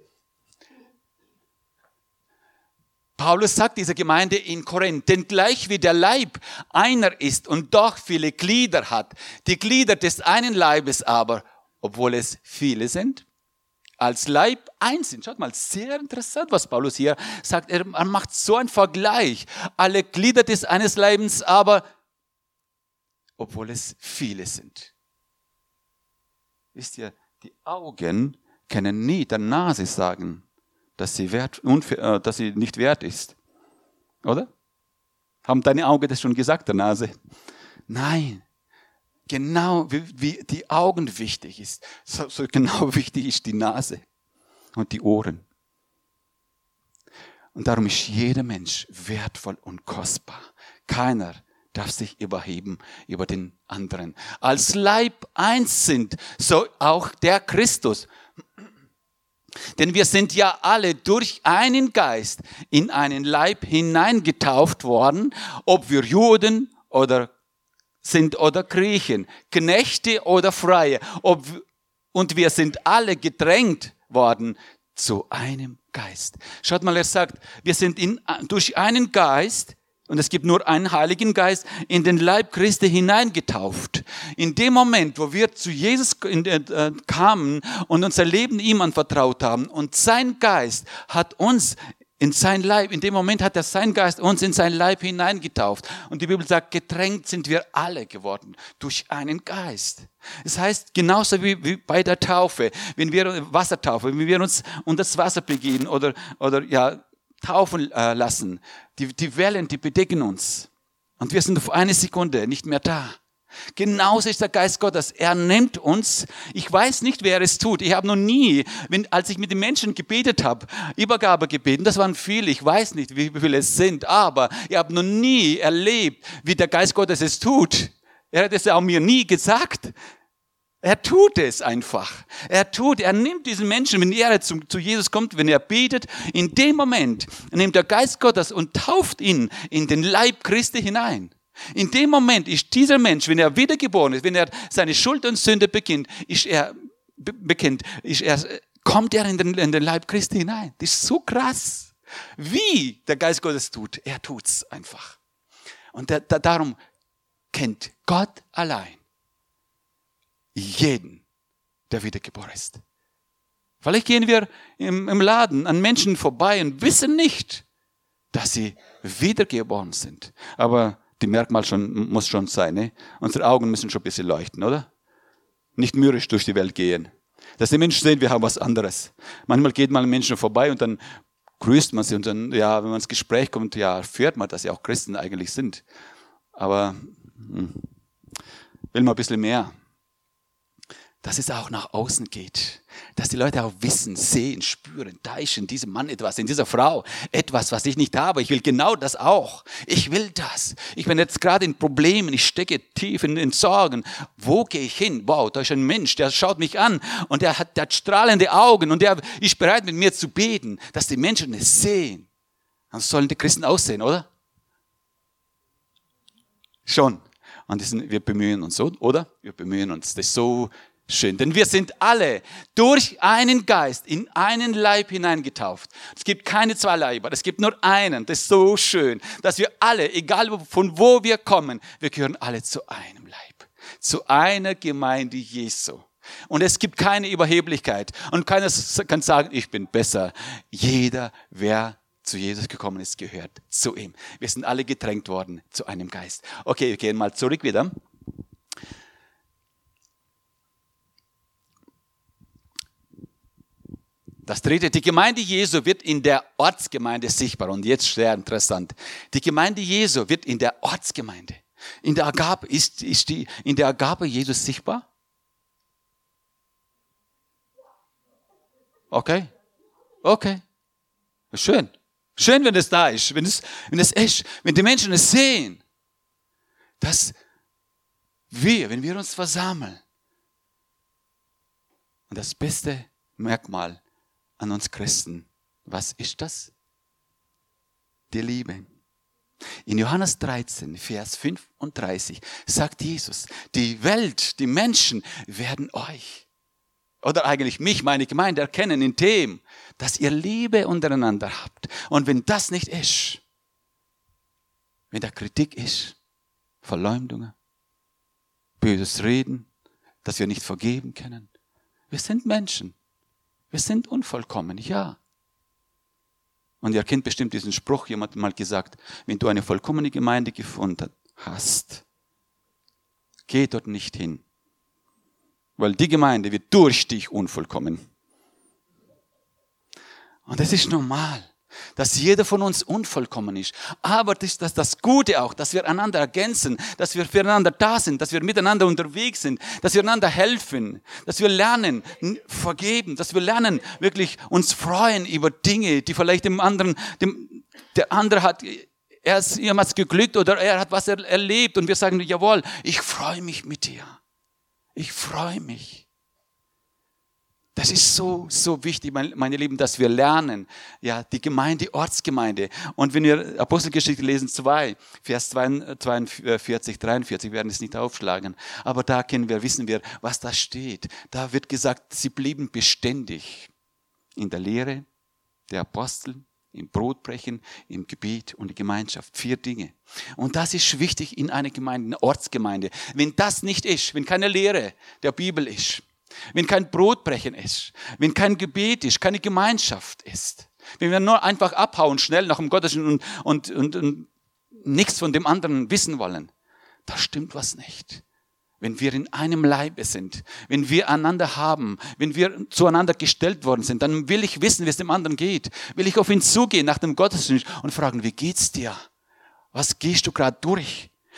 Paulus sagt dieser Gemeinde in Korinth, denn gleich wie der Leib einer ist und doch viele Glieder hat, die Glieder des einen Leibes aber, obwohl es viele sind, als Leib eins sind. Schaut mal, sehr interessant, was Paulus hier sagt. Er macht so einen Vergleich. Alle Glieder des eines Leibes, aber obwohl es viele sind. Wisst ihr, die Augen können nie der Nase sagen, dass sie, wert, unfair, dass sie nicht wert ist. Oder? Haben deine Augen das schon gesagt, der Nase? Nein. Genau wie, wie die Augen wichtig ist, so, so genau wichtig ist die Nase und die Ohren. Und darum ist jeder Mensch wertvoll und kostbar. Keiner darf sich überheben über den anderen. Als Leib eins sind, so auch der Christus. Denn wir sind ja alle durch einen Geist in einen Leib hineingetauft worden, ob wir Juden oder sind oder Griechen, Knechte oder Freie. Ob, und wir sind alle gedrängt worden zu einem Geist. Schaut mal, er sagt, wir sind in, durch einen Geist, und es gibt nur einen Heiligen Geist, in den Leib Christi hineingetauft. In dem Moment, wo wir zu Jesus äh, kamen und unser Leben ihm anvertraut haben und sein Geist hat uns in sein Leib, in dem Moment hat er sein Geist uns in sein Leib hineingetauft. Und die Bibel sagt, getränkt sind wir alle geworden durch einen Geist. Das heißt, genauso wie, wie bei der Taufe, wenn wir Wassertaufe, wenn wir uns unter das Wasser begeben oder, oder ja, taufen äh, lassen, die, die Wellen, die bedecken uns. Und wir sind auf eine Sekunde nicht mehr da. Genauso ist der Geist Gottes. Er nimmt uns. Ich weiß nicht, wer es tut. Ich habe noch nie, wenn, als ich mit den Menschen gebetet habe, Übergabe gebeten, das waren viele, ich weiß nicht, wie viele es sind, aber ich habe noch nie erlebt, wie der Geist Gottes es tut. Er hat es auch mir nie gesagt. Er tut es einfach. Er tut, er nimmt diesen Menschen, wenn er zu, zu Jesus kommt, wenn er betet, in dem Moment nimmt der Geist Gottes und tauft ihn in den Leib Christi hinein. In dem Moment ist dieser Mensch, wenn er wiedergeboren ist, wenn er seine Schuld und Sünde beginnt, ist er, be- bekennt, ist er, kommt er in den, in den Leib Christi hinein. Das ist so krass. Wie der Geist Gottes tut, er tut's einfach. Und der, der, darum kennt Gott allein jeden, der wiedergeboren ist. Vielleicht gehen wir im, im Laden an Menschen vorbei und wissen nicht, dass sie wiedergeboren sind. Aber die Merkmal schon, muss schon sein. Ne? Unsere Augen müssen schon ein bisschen leuchten, oder? Nicht mürrisch durch die Welt gehen. Dass die Menschen sehen, wir haben was anderes. Manchmal geht man an Menschen vorbei und dann grüßt man sie und dann, ja, wenn man ins Gespräch kommt, ja, erfährt man, dass sie auch Christen eigentlich sind. Aber hm, will man ein bisschen mehr. Dass es auch nach außen geht. Dass die Leute auch wissen, sehen, spüren, da ist in diesem Mann etwas, in dieser Frau etwas, was ich nicht habe. Ich will genau das auch. Ich will das. Ich bin jetzt gerade in Problemen, ich stecke tief in, in Sorgen. Wo gehe ich hin? Wow, da ist ein Mensch, der schaut mich an und der hat, der hat strahlende Augen und der ist bereit, mit mir zu beten, dass die Menschen es sehen. Dann sollen die Christen aussehen, oder? Schon. Und das sind, wir bemühen uns, oder? Wir bemühen uns. Das ist so schön, denn wir sind alle durch einen Geist in einen Leib hineingetauft. Es gibt keine zwei Leiber, es gibt nur einen. Das ist so schön, dass wir alle, egal von wo wir kommen, wir gehören alle zu einem Leib, zu einer Gemeinde Jesu. Und es gibt keine Überheblichkeit und keiner kann sagen, ich bin besser. Jeder, wer zu Jesus gekommen ist, gehört zu ihm. Wir sind alle gedrängt worden zu einem Geist. Okay, wir gehen mal zurück wieder. Das dritte, die Gemeinde Jesu wird in der Ortsgemeinde sichtbar. Und jetzt sehr interessant. Die Gemeinde Jesu wird in der Ortsgemeinde. In der Agape, ist, ist die, in der Agape Jesus sichtbar? Okay. Okay. Schön. Schön, wenn es da ist. Wenn es, wenn es ist. Wenn die Menschen es sehen. Dass wir, wenn wir uns versammeln. Und das beste Merkmal an uns Christen. Was ist das? Die Liebe. In Johannes dreizehn, Vers fünfunddreißig sagt Jesus, die Welt, die Menschen werden euch, oder eigentlich mich, meine Gemeinde, erkennen in dem, dass ihr Liebe untereinander habt. Und wenn das nicht ist, wenn da Kritik ist, Verleumdungen, böses Reden, dass wir nicht vergeben können. Wir sind Menschen. Wir sind unvollkommen, ja. Und ihr kennt bestimmt diesen Spruch, jemand hat mal gesagt, wenn du eine vollkommene Gemeinde gefunden hast, geh dort nicht hin. Weil die Gemeinde wird durch dich unvollkommen. Und das ist normal, dass jeder von uns unvollkommen ist. Aber das ist das, das Gute auch, dass wir einander ergänzen, dass wir füreinander da sind, dass wir miteinander unterwegs sind, dass wir einander helfen, dass wir lernen, vergeben, dass wir lernen, wirklich uns freuen über Dinge, die vielleicht dem anderen, dem, der andere hat, er ist jemals geglückt oder er hat was erlebt und wir sagen, jawohl, ich freue mich mit dir. Ich freue mich. Das ist so, so wichtig, meine Lieben, dass wir lernen, ja, die Gemeinde, die Ortsgemeinde. Und wenn wir Apostelgeschichte lesen, zwei, Vers zweiundvierzig, dreiundvierzig, wir werden es nicht aufschlagen, aber da kennen wir, wissen wir, was da steht. Da wird gesagt, sie blieben beständig in der Lehre der Apostel, im Brotbrechen, im Gebet und die Gemeinschaft. Vier Dinge. Und das ist wichtig in einer Gemeinde, einer Ortsgemeinde. Wenn das nicht ist, wenn keine Lehre der Bibel ist, wenn kein Brotbrechen ist, wenn kein Gebet ist, keine Gemeinschaft ist, wenn wir nur einfach abhauen, schnell nach dem Gottesdienst und, und, und, und nichts von dem anderen wissen wollen, da stimmt was nicht. Wenn wir in einem Leibe sind, wenn wir einander haben, wenn wir zueinander gestellt worden sind, dann will ich wissen, wie es dem anderen geht. Will ich auf ihn zugehen nach dem Gottesdienst und fragen, wie geht's dir? Was gehst du gerade durch?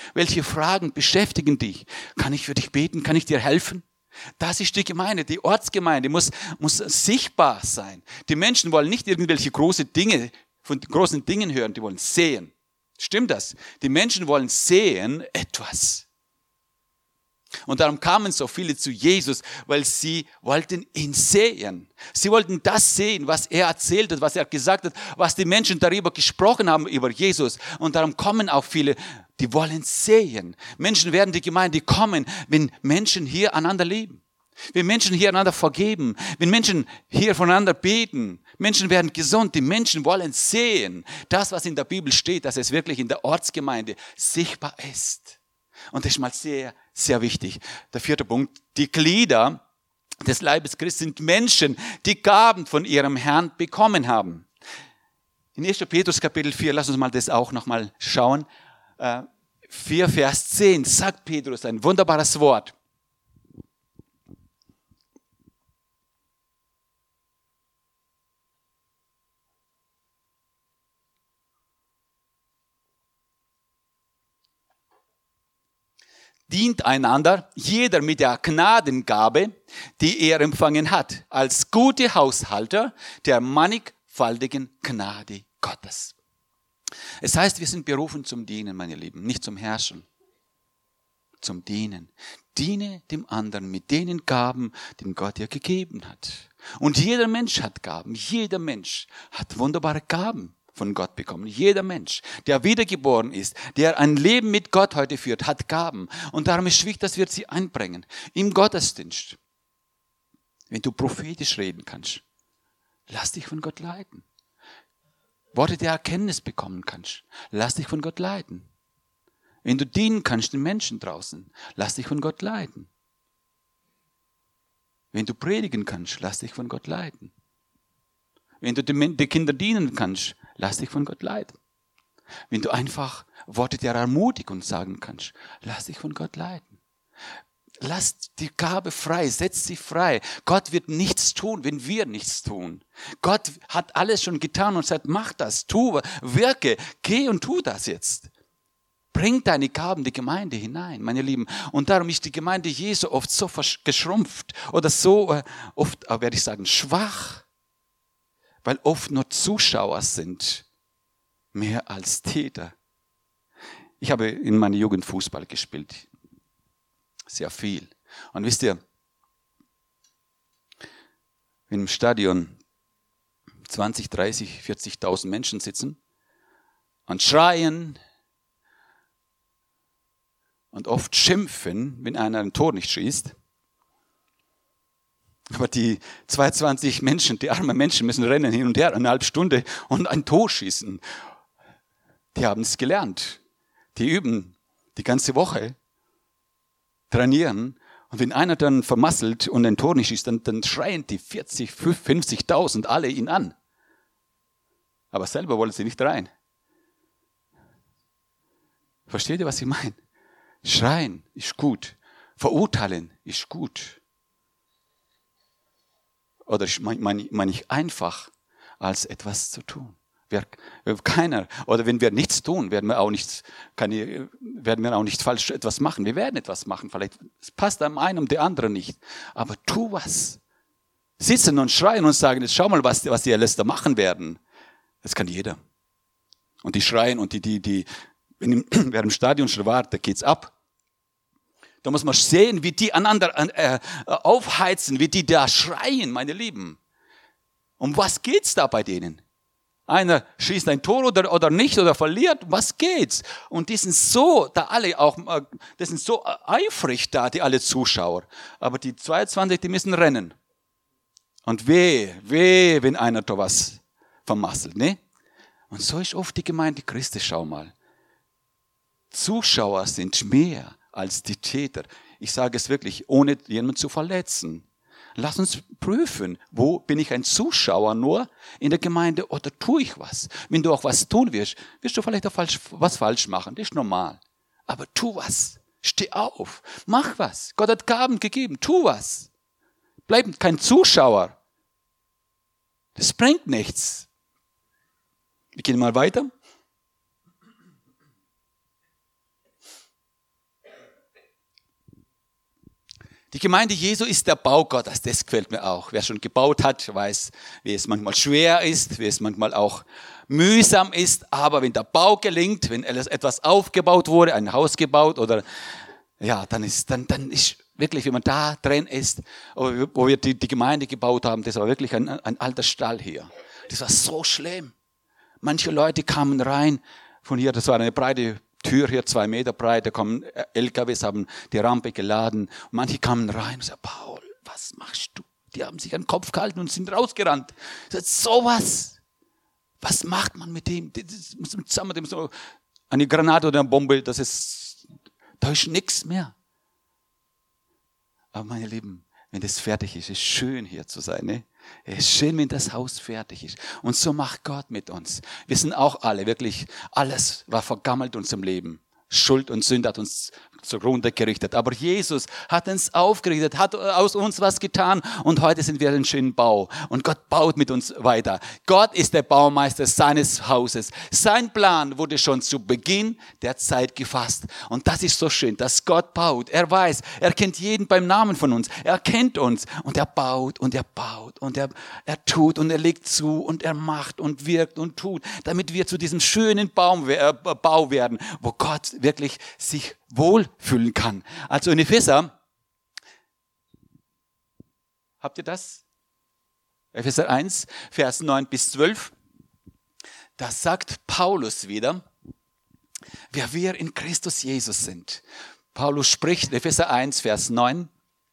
Welche Fragen beschäftigen dich? Kann ich für dich beten? Kann ich dir helfen? Das ist die Gemeinde. Die Ortsgemeinde muss, muss sichtbar sein. Die Menschen wollen nicht irgendwelche große Dinge, von großen Dingen hören, die wollen sehen. Stimmt das? Die Menschen wollen sehen etwas. Und darum kamen so viele zu Jesus, weil sie wollten ihn sehen. Sie wollten das sehen, was er erzählt hat, was er gesagt hat, was die Menschen darüber gesprochen haben, über Jesus. Und darum kommen auch viele, die wollen sehen. Menschen werden die Gemeinde kommen, wenn Menschen hier einander lieben. Wenn Menschen hier einander vergeben. Wenn Menschen hier voneinander beten. Menschen werden gesund. Die Menschen wollen sehen, das, was in der Bibel steht, dass es wirklich in der Ortsgemeinde sichtbar ist. Und das ist mal sehr, sehr wichtig. Der vierte Punkt, die Glieder des Leibes Christi sind Menschen, die Gaben von ihrem Herrn bekommen haben. In erster Petrus Kapitel vier, lass uns mal das auch nochmal schauen. vier, Vers zehn, sagt Petrus ein wunderbares Wort. Dient einander, jeder mit der Gnadengabe, die er empfangen hat, als gute Haushalter der mannigfaltigen Gnade Gottes. Es heißt, wir sind berufen zum Dienen, meine Lieben, nicht zum Herrschen, zum Dienen. Diene dem anderen mit denen Gaben, die Gott dir gegeben hat. Und jeder Mensch hat Gaben, jeder Mensch hat wunderbare Gaben von Gott bekommen. Jeder Mensch, der wiedergeboren ist, der ein Leben mit Gott heute führt, hat Gaben. Und darum ist es wichtig, dass wir sie einbringen. Im Gottesdienst. Wenn du prophetisch reden kannst, lass dich von Gott leiten. Worte der Erkenntnis bekommen kannst, lass dich von Gott leiten. Wenn du dienen kannst den Menschen draußen, lass dich von Gott leiten. Wenn du predigen kannst, lass dich von Gott leiten. Wenn du den Kindern dienen kannst, lass dich von Gott leiten. Wenn du einfach Worte der Ermutigung sagen kannst, lass dich von Gott leiten. Lass die Gabe frei, setz sie frei. Gott wird nichts tun, wenn wir nichts tun. Gott hat alles schon getan und sagt, mach das, tu, wirke, geh und tu das jetzt. Bring deine Gaben in die Gemeinde hinein, meine Lieben. Und darum ist die Gemeinde Jesu oft so geschrumpft oder so äh, oft, äh, werde ich sagen, schwach. Weil oft nur Zuschauer sind, mehr als Täter. Ich habe in meiner Jugend Fußball gespielt. Sehr viel. Und wisst ihr, wenn im Stadion zwanzig, dreißig, vierzigtausend Menschen sitzen und schreien und oft schimpfen, wenn einer ein Tor nicht schießt, aber die zweiundzwanzig Menschen, die armen Menschen müssen rennen hin und her eine halbe Stunde und ein Tor schießen. Die haben es gelernt. Die üben die ganze Woche, trainieren. Und wenn einer dann vermasselt und ein Tor nicht schießt, dann, dann schreien die vierzig, fünfzigtausend alle ihn an. Aber selber wollen sie nicht rein. Versteht ihr, was ich meine? Schreien ist gut. Verurteilen ist gut. Oder meine mein ich einfach, als etwas zu tun. Wir, keiner, oder wenn wir nichts tun, werden wir auch nichts, keine, werden wir auch nicht falsch etwas machen. Wir werden etwas machen. Vielleicht es passt am einen und der anderen nicht. Aber tu was. Sitzen und schreien und sagen, jetzt schau mal, was, was die alles da machen werden. Das kann jeder. Und die schreien und die, die, die, wenn wer im Stadion schon war, da geht's ab. Da muss man sehen, wie die einander äh, aufheizen, wie die da schreien, meine Lieben. Um was geht's da bei denen? Einer schießt ein Tor oder, oder nicht oder verliert, was geht's? Und die sind so, da alle auch, das sind so eifrig da, die alle Zuschauer. Aber die zweiundzwanzig, die müssen rennen. Und weh, weh, wenn einer da was vermasselt, ne? Und so ist oft die Gemeinde Christi, schau mal. Zuschauer sind mehr als die Täter. Ich sage es wirklich, ohne jemanden zu verletzen. Lass uns prüfen, wo bin ich ein Zuschauer nur in der Gemeinde oder tue ich was? Wenn du auch was tun wirst, wirst du vielleicht auch falsch, was falsch machen. Das ist normal. Aber tu was. Steh auf. Mach was. Gott hat Gaben gegeben. Tu was. Bleib kein Zuschauer. Das bringt nichts. Wir gehen mal weiter. Die Gemeinde Jesu ist der Bau Gottes, das gefällt mir auch. Wer schon gebaut hat, weiß, wie es manchmal schwer ist, wie es manchmal auch mühsam ist. Aber wenn der Bau gelingt, wenn etwas aufgebaut wurde, ein Haus gebaut oder ja, dann ist, dann, dann ist wirklich, wenn man da drin ist, wo wir die, die Gemeinde gebaut haben, das war wirklich ein, ein alter Stall hier. Das war so schlimm. Manche Leute kamen rein von hier, das war eine breite Tür hier, zwei Meter breit, da kommen L K Ws, haben die Rampe geladen. Und manche kamen rein und sagten, Paul, was machst du? Die haben sich an den Kopf gehalten und sind rausgerannt. Ich sagte, sowas. Was macht man mit dem? Das muss man zusammen mit dem so eine Granate oder eine Bombe, das ist, da ist nichts mehr. Aber meine Lieben, wenn das fertig ist, ist schön hier zu sein. Ne? Es ist schön, wenn das Haus fertig ist. Und so macht Gott mit uns. Wir sind auch alle, wirklich, alles war vergammelt in unserem Leben. Schuld und Sünde hat uns zugrunde gerichtet. Aber Jesus hat uns aufgerichtet, hat aus uns was getan und heute sind wir ein schönen Bau. Und Gott baut mit uns weiter. Gott ist der Baumeister seines Hauses. Sein Plan wurde schon zu Beginn der Zeit gefasst. Und das ist so schön, dass Gott baut. Er weiß, er kennt jeden beim Namen von uns. Er kennt uns und er baut und er baut und er, er tut und er legt zu und er macht und wirkt und tut, damit wir zu diesem schönen Baum, äh, Bau werden, wo Gott wirklich sich wohlfühlen kann. Also in Epheser, habt ihr das? Epheser eins, Vers neun bis zwölf, da sagt Paulus wieder, wer wir in Christus Jesus sind. Paulus spricht, Epheser eins, Vers neun,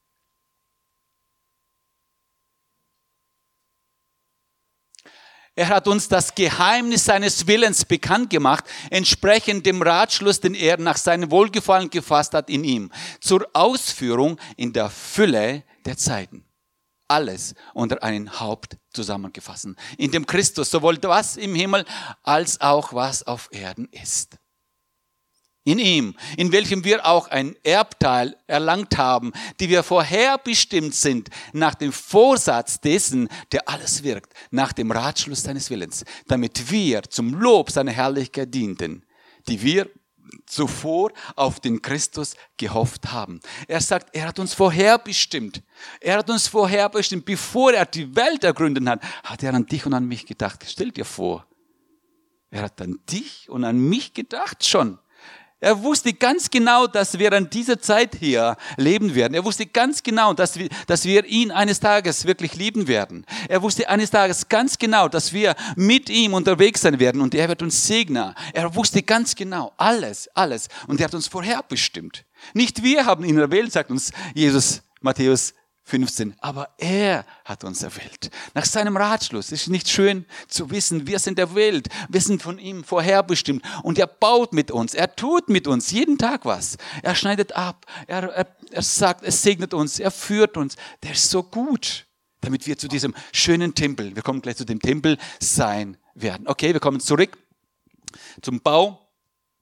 er hat uns das Geheimnis seines Willens bekannt gemacht, entsprechend dem Ratschluss, den er nach seinem Wohlgefallen gefasst hat in ihm, zur Ausführung in der Fülle der Zeiten. Alles unter einem Haupt zusammengefasst. In dem Christus, sowohl was im Himmel als auch was auf Erden ist. In ihm, in welchem wir auch ein Erbteil erlangt haben, die wir vorherbestimmt sind, nach dem Vorsatz dessen, der alles wirkt, nach dem Ratschluss seines Willens, damit wir zum Lob seiner Herrlichkeit dienten, die wir zuvor auf den Christus gehofft haben. Er sagt, er hat uns vorherbestimmt. Er hat uns vorherbestimmt, bevor er die Welt ergründet hat, hat er an dich und an mich gedacht. Stell dir vor, er hat an dich und an mich gedacht schon. Er wusste ganz genau, dass wir an dieser Zeit hier leben werden. Er wusste ganz genau, dass wir, dass wir ihn eines Tages wirklich lieben werden. Er wusste eines Tages ganz genau, dass wir mit ihm unterwegs sein werden und er wird uns segnen. Er wusste ganz genau alles, alles. Und er hat uns vorherbestimmt. Nicht wir haben ihn erwählt, sagt uns Jesus, Matthäus fünfzehn. Aber er hat uns erwählt. Nach seinem Ratschluss. Es ist nicht schön zu wissen, wir sind erwählt. Wir sind von ihm vorherbestimmt. Und er baut mit uns. Er tut mit uns jeden Tag was. Er schneidet ab. Er, er, er sagt, es segnet uns. Er führt uns. Der ist so gut, damit wir zu diesem schönen Tempel, wir kommen gleich zu dem Tempel, sein werden. Okay, wir kommen zurück zum Bau.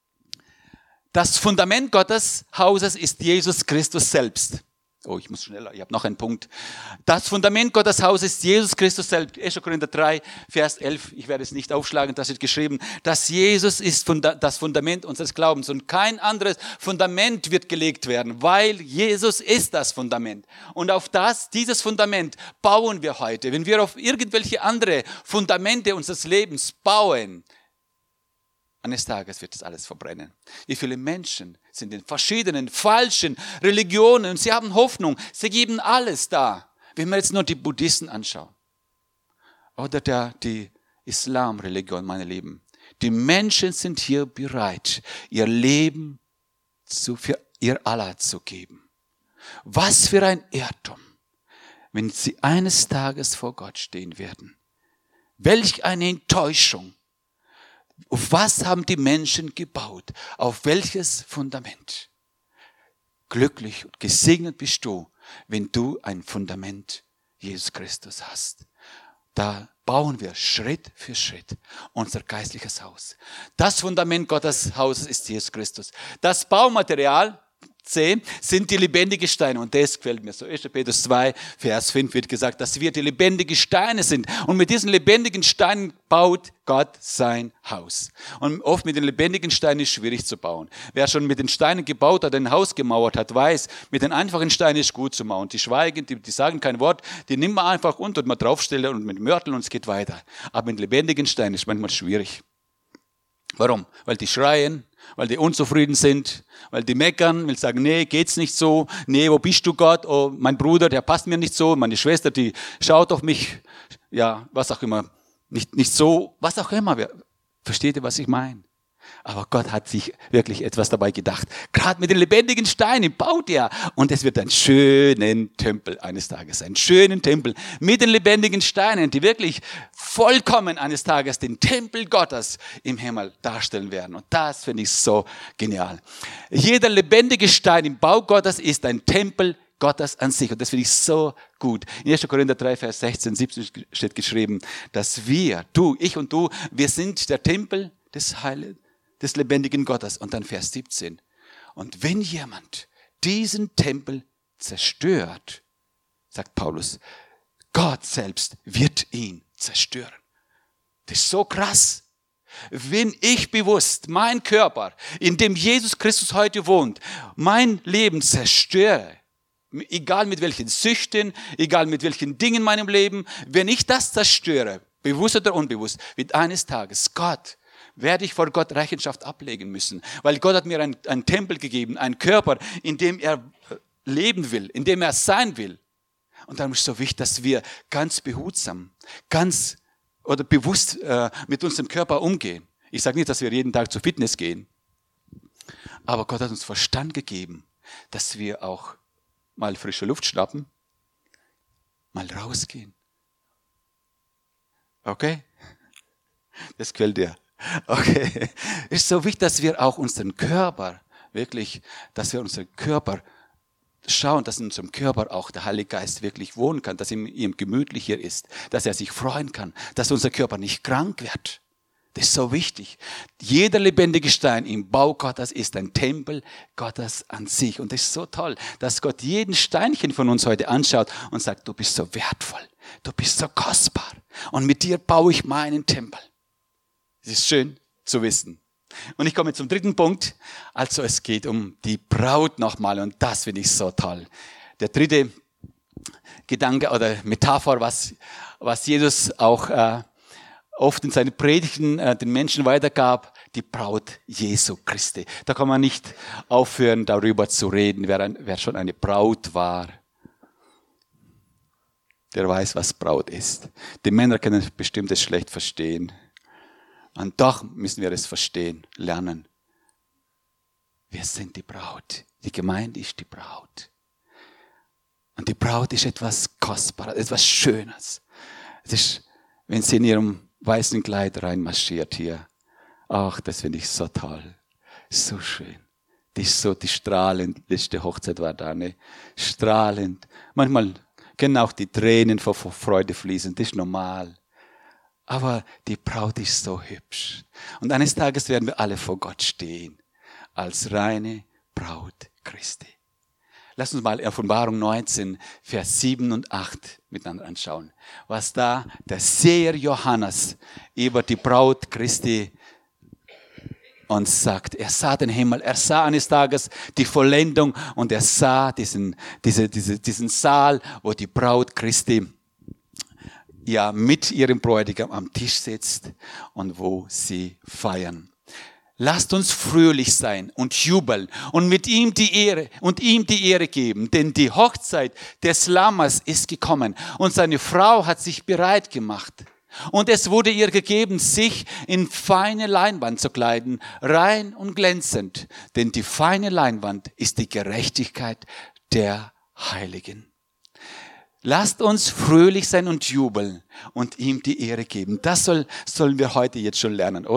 Das Fundament Gottes Hauses ist Jesus Christus selbst. Oh, ich muss schneller, ich habe noch einen Punkt. Das Fundament Gottes Hauses ist Jesus Christus selbst. erster Korinther drei, Vers elf, ich werde es nicht aufschlagen, das ist geschrieben, dass Jesus ist das Fundament unseres Glaubens und kein anderes Fundament wird gelegt werden, weil Jesus ist das Fundament. Und auf das, dieses Fundament bauen wir heute. Wenn wir auf irgendwelche andere Fundamente unseres Lebens bauen, eines Tages wird das alles verbrennen. Wie viele Menschen sind in verschiedenen falschen Religionen und sie haben Hoffnung, sie geben alles da. Wenn wir jetzt nur die Buddhisten anschauen oder der, die Islam-Religion, meine Lieben. Die Menschen sind hier bereit, ihr Leben zu, für ihr Allah zu geben. Was für ein Irrtum, wenn sie eines Tages vor Gott stehen werden. Welch eine Enttäuschung. Auf was haben die Menschen gebaut? Auf welches Fundament? Glücklich und gesegnet bist du, wenn du ein Fundament Jesus Christus hast. Da bauen wir Schritt für Schritt unser geistliches Haus. Das Fundament Gottes Hauses ist Jesus Christus. Das Baumaterial, zehn sind die lebendigen Steine. Und das gefällt mir so. erster Petrus zwei, Vers fünf wird gesagt, dass wir die lebendigen Steine sind. Und mit diesen lebendigen Steinen baut Gott sein Haus. Und oft mit den lebendigen Steinen ist schwierig zu bauen. Wer schon mit den Steinen gebaut hat, ein Haus gemauert hat, weiß, mit den einfachen Steinen ist gut zu mauern. Die schweigen, die, die sagen kein Wort, die nimmt man einfach unter und man draufstellt und mit Mörteln und es geht weiter. Aber mit lebendigen Steinen ist manchmal schwierig. Warum? Weil die schreien, weil die unzufrieden sind, weil die meckern, weil sie sagen, nee, geht's nicht so, nee, wo bist du Gott, oh, mein Bruder, der passt mir nicht so, meine Schwester, die schaut auf mich, ja, was auch immer, nicht, nicht so, was auch immer, versteht ihr, was ich meine? Aber Gott hat sich wirklich etwas dabei gedacht. Gerade mit den lebendigen Steinen baut er. Und es wird einen schönen Tempel eines Tages. Einen schönen Tempel mit den lebendigen Steinen, die wirklich vollkommen eines Tages den Tempel Gottes im Himmel darstellen werden. Und das finde ich so genial. Jeder lebendige Stein im Bau Gottes ist ein Tempel Gottes an sich. Und das finde ich so gut. In erster Korinther drei, Vers sechzehn, siebzehn steht geschrieben, dass wir, du, ich und du, wir sind der Tempel des Heiligen, des lebendigen Gottes. Und dann Vers siebzehn. Und wenn jemand diesen Tempel zerstört, sagt Paulus, Gott selbst wird ihn zerstören. Das ist so krass. Wenn ich bewusst meinen Körper, in dem Jesus Christus heute wohnt, mein Leben zerstöre, egal mit welchen Süchten, egal mit welchen Dingen in meinem Leben, wenn ich das zerstöre, bewusst oder unbewusst, wird eines Tages Gott werde ich vor Gott Rechenschaft ablegen müssen. Weil Gott hat mir einen, einen Tempel gegeben, einen Körper, in dem er leben will, in dem er sein will. Und darum ist es so wichtig, dass wir ganz behutsam, ganz oder bewusst äh, mit unserem Körper umgehen. Ich sage nicht, dass wir jeden Tag zur Fitness gehen. Aber Gott hat uns Verstand gegeben, dass wir auch mal frische Luft schnappen, mal rausgehen. Okay? Das gefällt dir. Okay, es ist so wichtig, dass wir auch unseren Körper, wirklich, dass wir unseren Körper schauen, dass in unserem Körper auch der Heilige Geist wirklich wohnen kann, dass ihm, ihm gemütlicher ist, dass er sich freuen kann, dass unser Körper nicht krank wird. Das ist so wichtig. Jeder lebendige Stein im Bau Gottes ist ein Tempel Gottes an sich. Und das ist so toll, dass Gott jeden Steinchen von uns heute anschaut und sagt, du bist so wertvoll, du bist so kostbar und mit dir baue ich meinen Tempel. Das ist schön zu wissen. Und ich komme zum dritten Punkt. Also es geht um die Braut nochmal und das finde ich so toll. Der dritte Gedanke oder Metapher, was, was Jesus auch äh, oft in seinen Predigten äh, den Menschen weitergab, die Braut Jesu Christi. Da kann man nicht aufhören, darüber zu reden, wer, ein, wer schon eine Braut war. Der weiß, was Braut ist. Die Männer können bestimmt das schlecht verstehen. Und doch müssen wir es verstehen, lernen. Wir sind die Braut. Die Gemeinde ist die Braut. Und die Braut ist etwas Kostbares, etwas Schönes. Es ist, wenn sie in ihrem weißen Kleid reinmarschiert hier. Ach, das finde ich so toll. So schön. Die ist so, die strahlend. Letzte Hochzeit war da, ne? Strahlend. Manchmal können auch die Tränen vor Freude fließen. Das ist normal. Aber die Braut ist so hübsch. Und eines Tages werden wir alle vor Gott stehen. Als reine Braut Christi. Lass uns mal Offenbarung neunzehn, Vers sieben und acht miteinander anschauen. Was da der Seher Johannes über die Braut Christi uns sagt. Er sah den Himmel, er sah eines Tages die Vollendung und er sah diesen, diese, diese, diesen Saal, wo die Braut Christi ja mit ihrem Bräutigam am Tisch sitzt und wo sie feiern. Lasst uns fröhlich sein und jubeln und mit ihm die Ehre und ihm die Ehre geben, denn die Hochzeit des Lammes ist gekommen und seine Frau hat sich bereit gemacht. Und es wurde ihr gegeben, sich in feine Leinwand zu kleiden, rein und glänzend, denn die feine Leinwand ist die Gerechtigkeit der Heiligen. Lasst uns fröhlich sein und jubeln und ihm die Ehre geben. Das soll, sollen wir heute jetzt schon lernen, oder?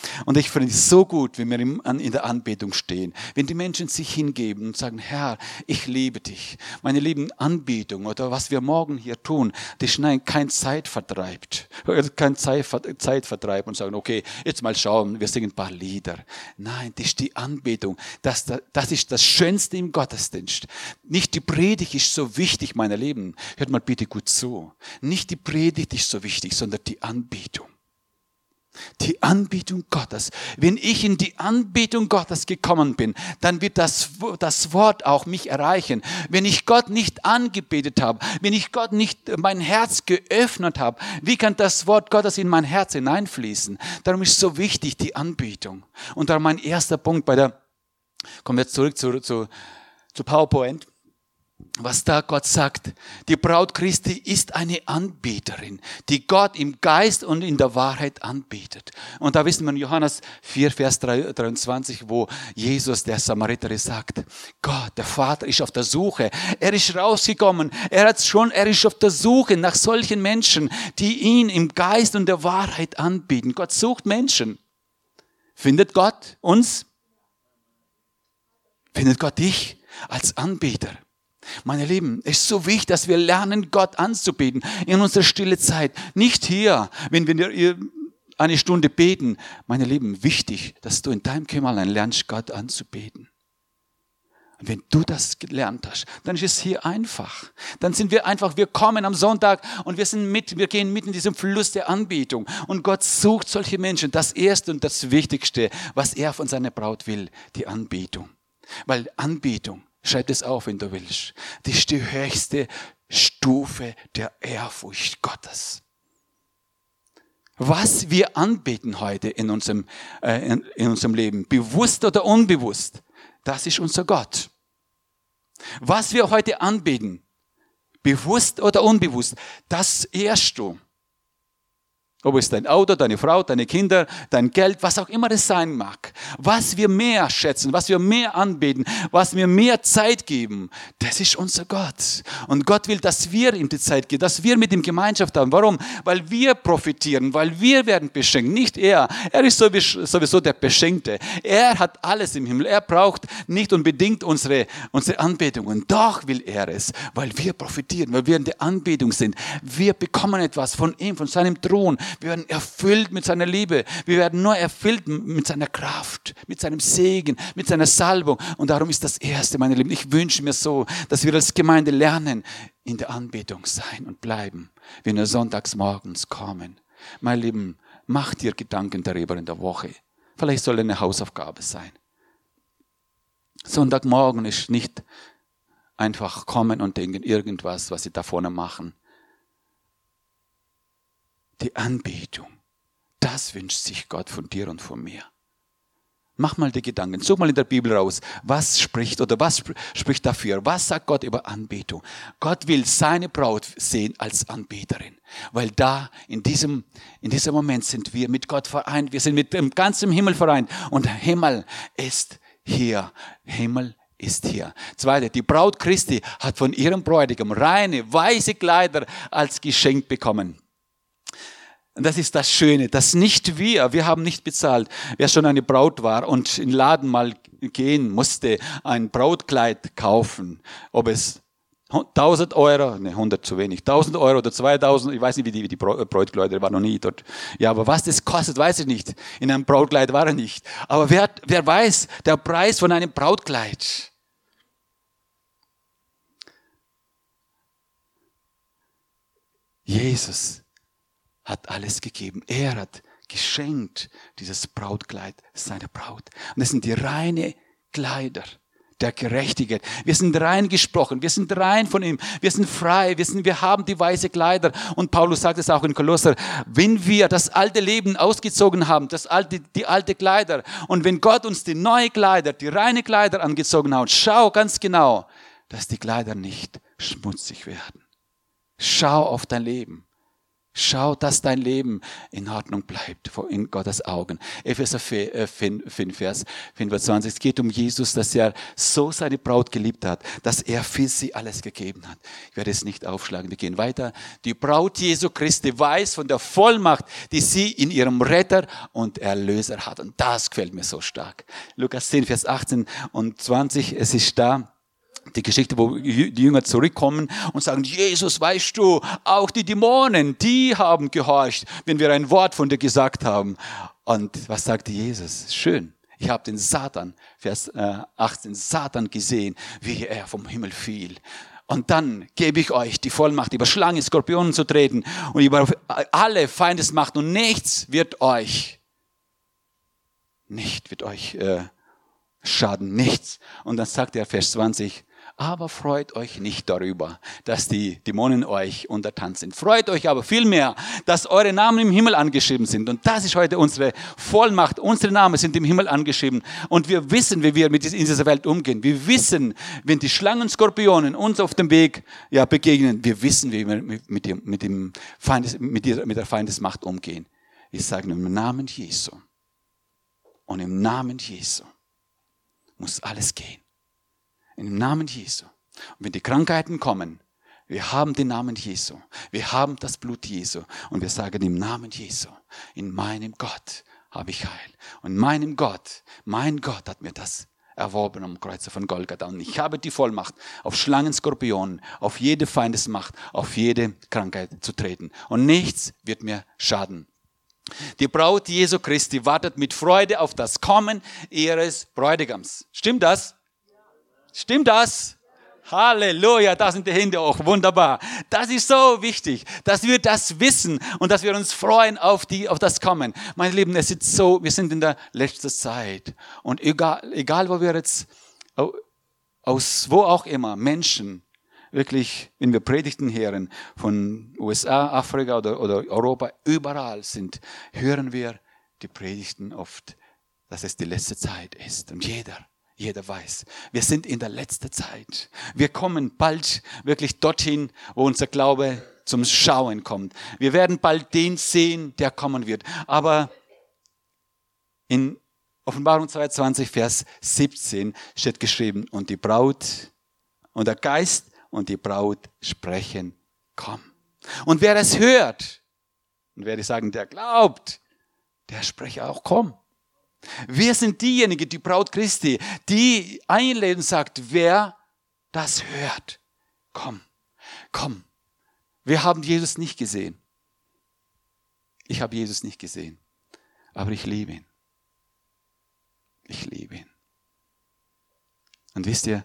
Und ich finde es so gut, wenn wir in der Anbetung stehen. Wenn die Menschen sich hingeben und sagen, Herr, ich liebe dich. Meine lieben Anbetung oder was wir morgen hier tun, das ist kein Zeitvertreib. Kein Zeitvertreib und sagen, okay, jetzt mal schauen, wir singen ein paar Lieder. Nein, das ist die Anbetung. Das, das ist das Schönste im Gottesdienst. Nicht die Predigt ist so wichtig, meine Lieben. Hört mal bitte gut zu. Nicht die Predigt ist so wichtig, sondern die Anbetung. Die Anbetung Gottes. Wenn ich in die Anbetung Gottes gekommen bin, dann wird das, das Wort auch mich erreichen. Wenn ich Gott nicht angebetet habe, wenn ich Gott nicht mein Herz geöffnet habe, wie kann das Wort Gottes in mein Herz hineinfließen? Darum ist es so wichtig, die Anbetung. Und darum mein erster Punkt bei der, kommen wir jetzt zurück zu, zu, zu PowerPoint. Was da Gott sagt, die Braut Christi ist eine Anbeterin, die Gott im Geist und in der Wahrheit anbetet. Und da wissen wir in Johannes vier, Vers dreiundzwanzig, wo Jesus, der Samariter, sagt, Gott, der Vater ist auf der Suche. Er ist rausgekommen. Er hat schon, er ist auf der Suche nach solchen Menschen, die ihn im Geist und der Wahrheit anbeten. Gott sucht Menschen. Findet Gott uns? Findet Gott dich als Anbeter? Meine Lieben, es ist so wichtig, dass wir lernen, Gott anzubeten in unserer stille Zeit. Nicht hier, wenn wir eine Stunde beten. Meine Lieben, wichtig, dass du in deinem Kämmerlein lernst, Gott anzubeten. Und wenn du das gelernt hast, dann ist es hier einfach. Dann sind wir einfach, wir kommen am Sonntag und wir sind mit, wir gehen mit in diesem Fluss der Anbetung. Und Gott sucht solche Menschen. Das Erste und das Wichtigste, was er von seiner Braut will, die Anbetung. Weil Anbetung, schreib es auf, wenn du willst. Das ist die höchste Stufe der Ehrfurcht Gottes. Was wir anbeten heute in unserem, äh, in, in unserem Leben, bewusst oder unbewusst, das ist unser Gott. Was wir heute anbeten, bewusst oder unbewusst, das ehrst du. Ob es dein Auto, deine Frau, deine Kinder, dein Geld, was auch immer es sein mag. Was wir mehr schätzen, was wir mehr anbeten, was wir mehr Zeit geben, das ist unser Gott. Und Gott will, dass wir ihm die Zeit geben, dass wir mit ihm Gemeinschaft haben. Warum? Weil wir profitieren, weil wir werden beschenkt, nicht er. Er ist sowieso der Beschenkte. Er hat alles im Himmel. Er braucht nicht unbedingt unsere, unsere Anbetung. Und doch will er es, weil wir profitieren, weil wir in der Anbetung sind. Wir bekommen etwas von ihm, von seinem Thron. Wir werden erfüllt mit seiner Liebe. Wir werden nur erfüllt mit seiner Kraft, mit seinem Segen, mit seiner Salbung. Und darum ist das Erste, meine Lieben. Ich wünsche mir so, dass wir als Gemeinde lernen, in der Anbetung sein und bleiben, wenn wir sonntags morgens kommen. Meine Lieben, mach dir Gedanken darüber in der Woche. Vielleicht soll eine Hausaufgabe sein. Sonntagmorgen ist nicht einfach kommen und denken, irgendwas, was sie da vorne machen. Die Anbetung, das wünscht sich Gott von dir und von mir. Mach mal die Gedanken, such mal in der Bibel raus, was spricht oder was spricht dafür, was sagt Gott über Anbetung. Gott will seine Braut sehen als Anbeterin, weil da in diesem, in diesem Moment sind wir mit Gott vereint, wir sind mit dem ganzen Himmel vereint und der Himmel ist hier, Himmel ist hier. Zweite, die Braut Christi hat von ihrem Bräutigam reine, weiße Kleider als Geschenk bekommen. Und das ist das Schöne, dass nicht wir, wir haben nicht bezahlt, wer schon eine Braut war und in den Laden mal gehen musste, ein Brautkleid kaufen, ob es tausend Euro, ne, hundert zu wenig, tausend Euro oder zweitausend, ich weiß nicht, wie die, wie die Brautkleider, war noch nie dort. Ja, aber was das kostet, weiß ich nicht. In einem Brautkleid war er nicht. Aber wer, wer weiß, der Preis von einem Brautkleid. Jesus hat alles gegeben. Er hat geschenkt, dieses Brautkleid seiner Braut. Und das sind die reinen Kleider der Gerechtigkeit. Wir sind rein gesprochen, wir sind rein von ihm, wir sind frei, wir, sind, wir haben die weiße Kleider. Und Paulus sagt es auch in Kolosser, wenn wir das alte Leben ausgezogen haben, das alte, die alte Kleider, und wenn Gott uns die neue Kleider, die reine Kleider angezogen hat, schau ganz genau, dass die Kleider nicht schmutzig werden. Schau auf dein Leben. Schau, dass dein Leben in Ordnung bleibt in Gottes Augen. Epheser fünf, Vers fünfundzwanzig. Es geht um Jesus, dass er so seine Braut geliebt hat, dass er für sie alles gegeben hat. Ich werde es nicht aufschlagen, wir gehen weiter. Die Braut Jesu Christi weiß von der Vollmacht, die sie in ihrem Retter und Erlöser hat. Und das gefällt mir so stark. Lukas zehn, Vers achtzehn und zwanzig, es ist da. Die Geschichte, wo die Jünger zurückkommen und sagen, Jesus, weißt du, auch die Dämonen, die haben gehorcht, wenn wir ein Wort von dir gesagt haben. Und was sagte Jesus? Schön. Ich habe den Satan, Vers achtzehn, Satan gesehen, wie er vom Himmel fiel. Und dann gebe ich euch die Vollmacht, über Schlangen, Skorpionen zu treten und über alle Feindesmacht und nichts wird euch, nicht wird euch äh, schaden, nichts. Und dann sagt er, Vers zwanzig, aber freut euch nicht darüber, dass die Dämonen euch untertan sind. Freut euch aber vielmehr, dass eure Namen im Himmel angeschrieben sind. Und das ist heute unsere Vollmacht. Unsere Namen sind im Himmel angeschrieben. Und wir wissen, wie wir mit in dieser Welt umgehen. Wir wissen, wenn die Schlangen, Skorpionen uns auf dem Weg ja, begegnen, wir wissen, wie wir mit, mit, dem, mit, dem Feindes, mit, der, mit der Feindesmacht umgehen. Ich sage im Namen Jesu. Und im Namen Jesu muss alles gehen. Im Namen Jesu. Und wenn die Krankheiten kommen, wir haben den Namen Jesu. Wir haben das Blut Jesu. Und wir sagen im Namen Jesu, in meinem Gott habe ich Heil. Und meinem Gott, mein Gott hat mir das erworben am Kreuze von Golgatha. Und ich habe die Vollmacht, auf Schlangen, Skorpionen, auf jede Feindesmacht, auf jede Krankheit zu treten. Und nichts wird mir schaden. Die Braut Jesu Christi wartet mit Freude auf das Kommen ihres Bräutigams. Stimmt das? Stimmt das? Halleluja, da sind die Hände auch, wunderbar. Das ist so wichtig, dass wir das wissen und dass wir uns freuen auf, die, auf das Kommen. Meine Lieben, es ist so, wir sind in der letzten Zeit und egal, egal wo wir jetzt, aus wo auch immer, Menschen, wirklich, wenn wir Predigten hören, von U S A, Afrika oder, oder Europa, überall sind, hören wir die Predigten oft, dass es die letzte Zeit ist und jeder Jeder weiß, wir sind in der letzten Zeit. Wir kommen bald wirklich dorthin, wo unser Glaube zum Schauen kommt. Wir werden bald den sehen, der kommen wird. Aber in Offenbarung zweiundzwanzig, Vers siebzehn steht geschrieben, und die Braut und der Geist und die Braut sprechen, komm. Und wer es hört, und werde ich sagen, der glaubt, der spreche auch, komm. Wir sind diejenigen, die Braut Christi, die einlädt und sagt, wer das hört, komm, komm. Wir haben Jesus nicht gesehen. Ich habe Jesus nicht gesehen, aber ich liebe ihn. Ich liebe ihn. Und wisst ihr,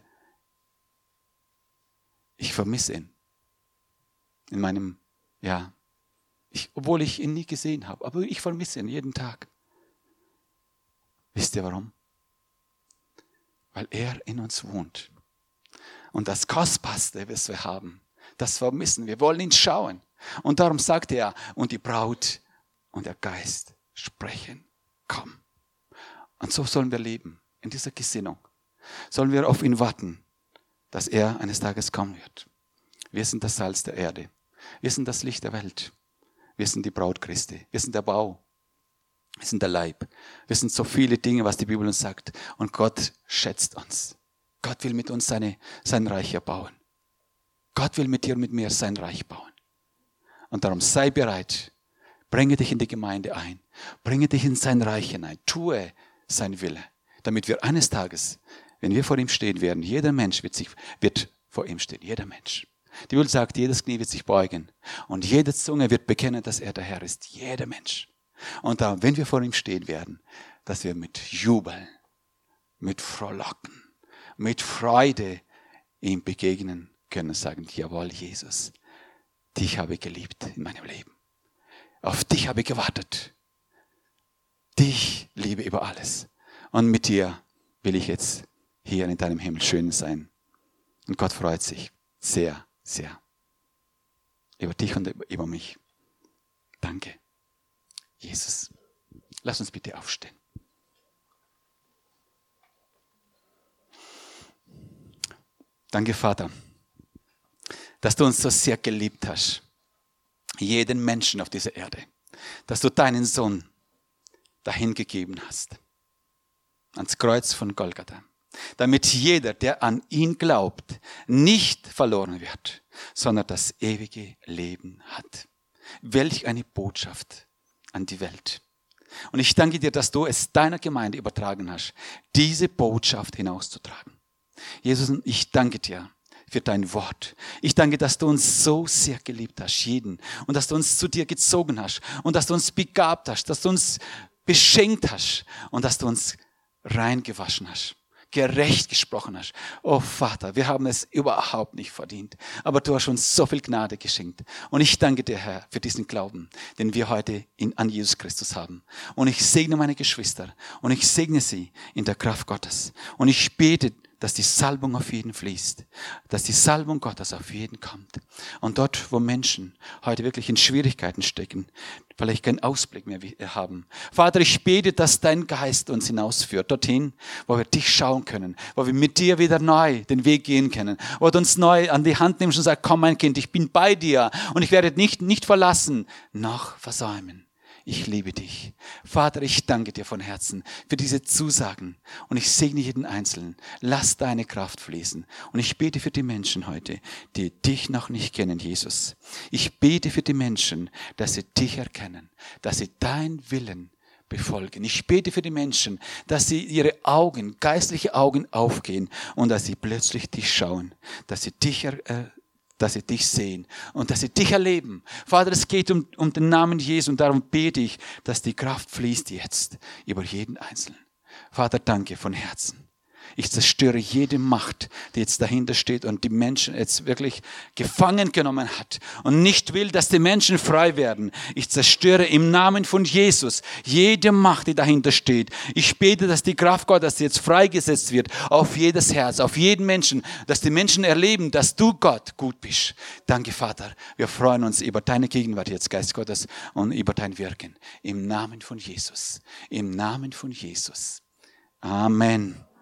ich vermisse ihn. In meinem, ja, ich, obwohl ich ihn nie gesehen habe, aber ich vermisse ihn jeden Tag. Wisst ihr warum? Weil er in uns wohnt. Und das Kostbarste, was wir haben, das vermissen. Wir wollen ihn schauen. Und darum sagt er, und die Braut und der Geist sprechen, komm. Und so sollen wir leben, in dieser Gesinnung. Sollen wir auf ihn warten, dass er eines Tages kommen wird. Wir sind das Salz der Erde. Wir sind das Licht der Welt. Wir sind die Braut Christi. Wir sind der Bau. Wir sind der Leib. Wir sind so viele Dinge, was die Bibel uns sagt. Und Gott schätzt uns. Gott will mit uns seine, sein Reich erbauen. Gott will mit dir und mit mir sein Reich bauen. Und darum sei bereit. Bringe dich in die Gemeinde ein. Bringe dich in sein Reich hinein. Tue sein Wille. Damit wir eines Tages, wenn wir vor ihm stehen werden, jeder Mensch wird, sich, wird vor ihm stehen. Jeder Mensch. Die Bibel sagt, jedes Knie wird sich beugen. Und jede Zunge wird bekennen, dass er der Herr ist. Jeder Mensch. Und da, wenn wir vor ihm stehen werden, dass wir mit Jubel, mit Frohlocken, mit Freude ihm begegnen können und sagen, jawohl, Jesus, dich habe ich geliebt in meinem Leben. Auf dich habe ich gewartet. Dich liebe über alles. Und mit dir will ich jetzt hier in deinem Himmel schön sein. Und Gott freut sich sehr, sehr über dich und über mich. Danke. Jesus, lass uns bitte aufstehen. Danke, Vater, dass du uns so sehr geliebt hast. jeden Menschen auf dieser Erde, dass du deinen Sohn dahingegeben hast, ans Kreuz von Golgatha, damit jeder, der an ihn glaubt, nicht verloren wird, sondern das ewige Leben hat. Welch eine Botschaft an die Welt. Und ich danke dir, dass du es deiner Gemeinde übertragen hast, diese Botschaft hinauszutragen. Jesus, ich danke dir für dein Wort. Ich danke, dass du uns so sehr geliebt hast, jeden. Und dass du uns zu dir gezogen hast. Und dass du uns begabt hast, dass du uns beschenkt hast. Und dass du uns reingewaschen hast, gerecht gesprochen hast. Oh Vater, wir haben es überhaupt nicht verdient. Aber du hast uns so viel Gnade geschenkt. Und ich danke dir, Herr, für diesen Glauben, den wir heute in, an Jesus Christus haben. Und ich segne meine Geschwister. Und ich segne sie in der Kraft Gottes. Und ich bete, dass die Salbung auf jeden fließt, dass die Salbung Gottes auf jeden kommt. Und dort, wo Menschen heute wirklich in Schwierigkeiten stecken, vielleicht keinen Ausblick mehr haben. Vater, ich bete, dass dein Geist uns hinausführt, dorthin, wo wir dich schauen können, wo wir mit dir wieder neu den Weg gehen können, wo du uns neu an die Hand nimmst und sagst, komm mein Kind, ich bin bei dir und ich werde dich nicht, nicht verlassen, noch versäumen. Ich liebe dich. Vater, ich danke dir von Herzen für diese Zusagen und ich segne jeden Einzelnen. Lass deine Kraft fließen. Und ich bete für die Menschen heute, die dich noch nicht kennen, Jesus. Ich bete für die Menschen, dass sie dich erkennen, dass sie dein Willen befolgen. Ich bete für die Menschen, dass sie ihre Augen, geistliche Augen aufgehen und dass sie plötzlich dich schauen, dass sie dich erkennen. Dass sie dich sehen und dass sie dich erleben. Vater, es geht um, um den Namen Jesu und darum bete ich, dass die Kraft fließt jetzt über jeden Einzelnen. Vater, danke von Herzen. Ich zerstöre jede Macht, die jetzt dahinter steht und die Menschen jetzt wirklich gefangen genommen hat und nicht will, dass die Menschen frei werden. Ich zerstöre im Namen von Jesus jede Macht, die dahinter steht. Ich bete, dass die Kraft Gottes jetzt freigesetzt wird auf jedes Herz, auf jeden Menschen, dass die Menschen erleben, dass du Gott gut bist. Danke, Vater. Wir freuen uns über deine Gegenwart jetzt, Geist Gottes, und über dein Wirken. Im Namen von Jesus. Im Namen von Jesus. Amen.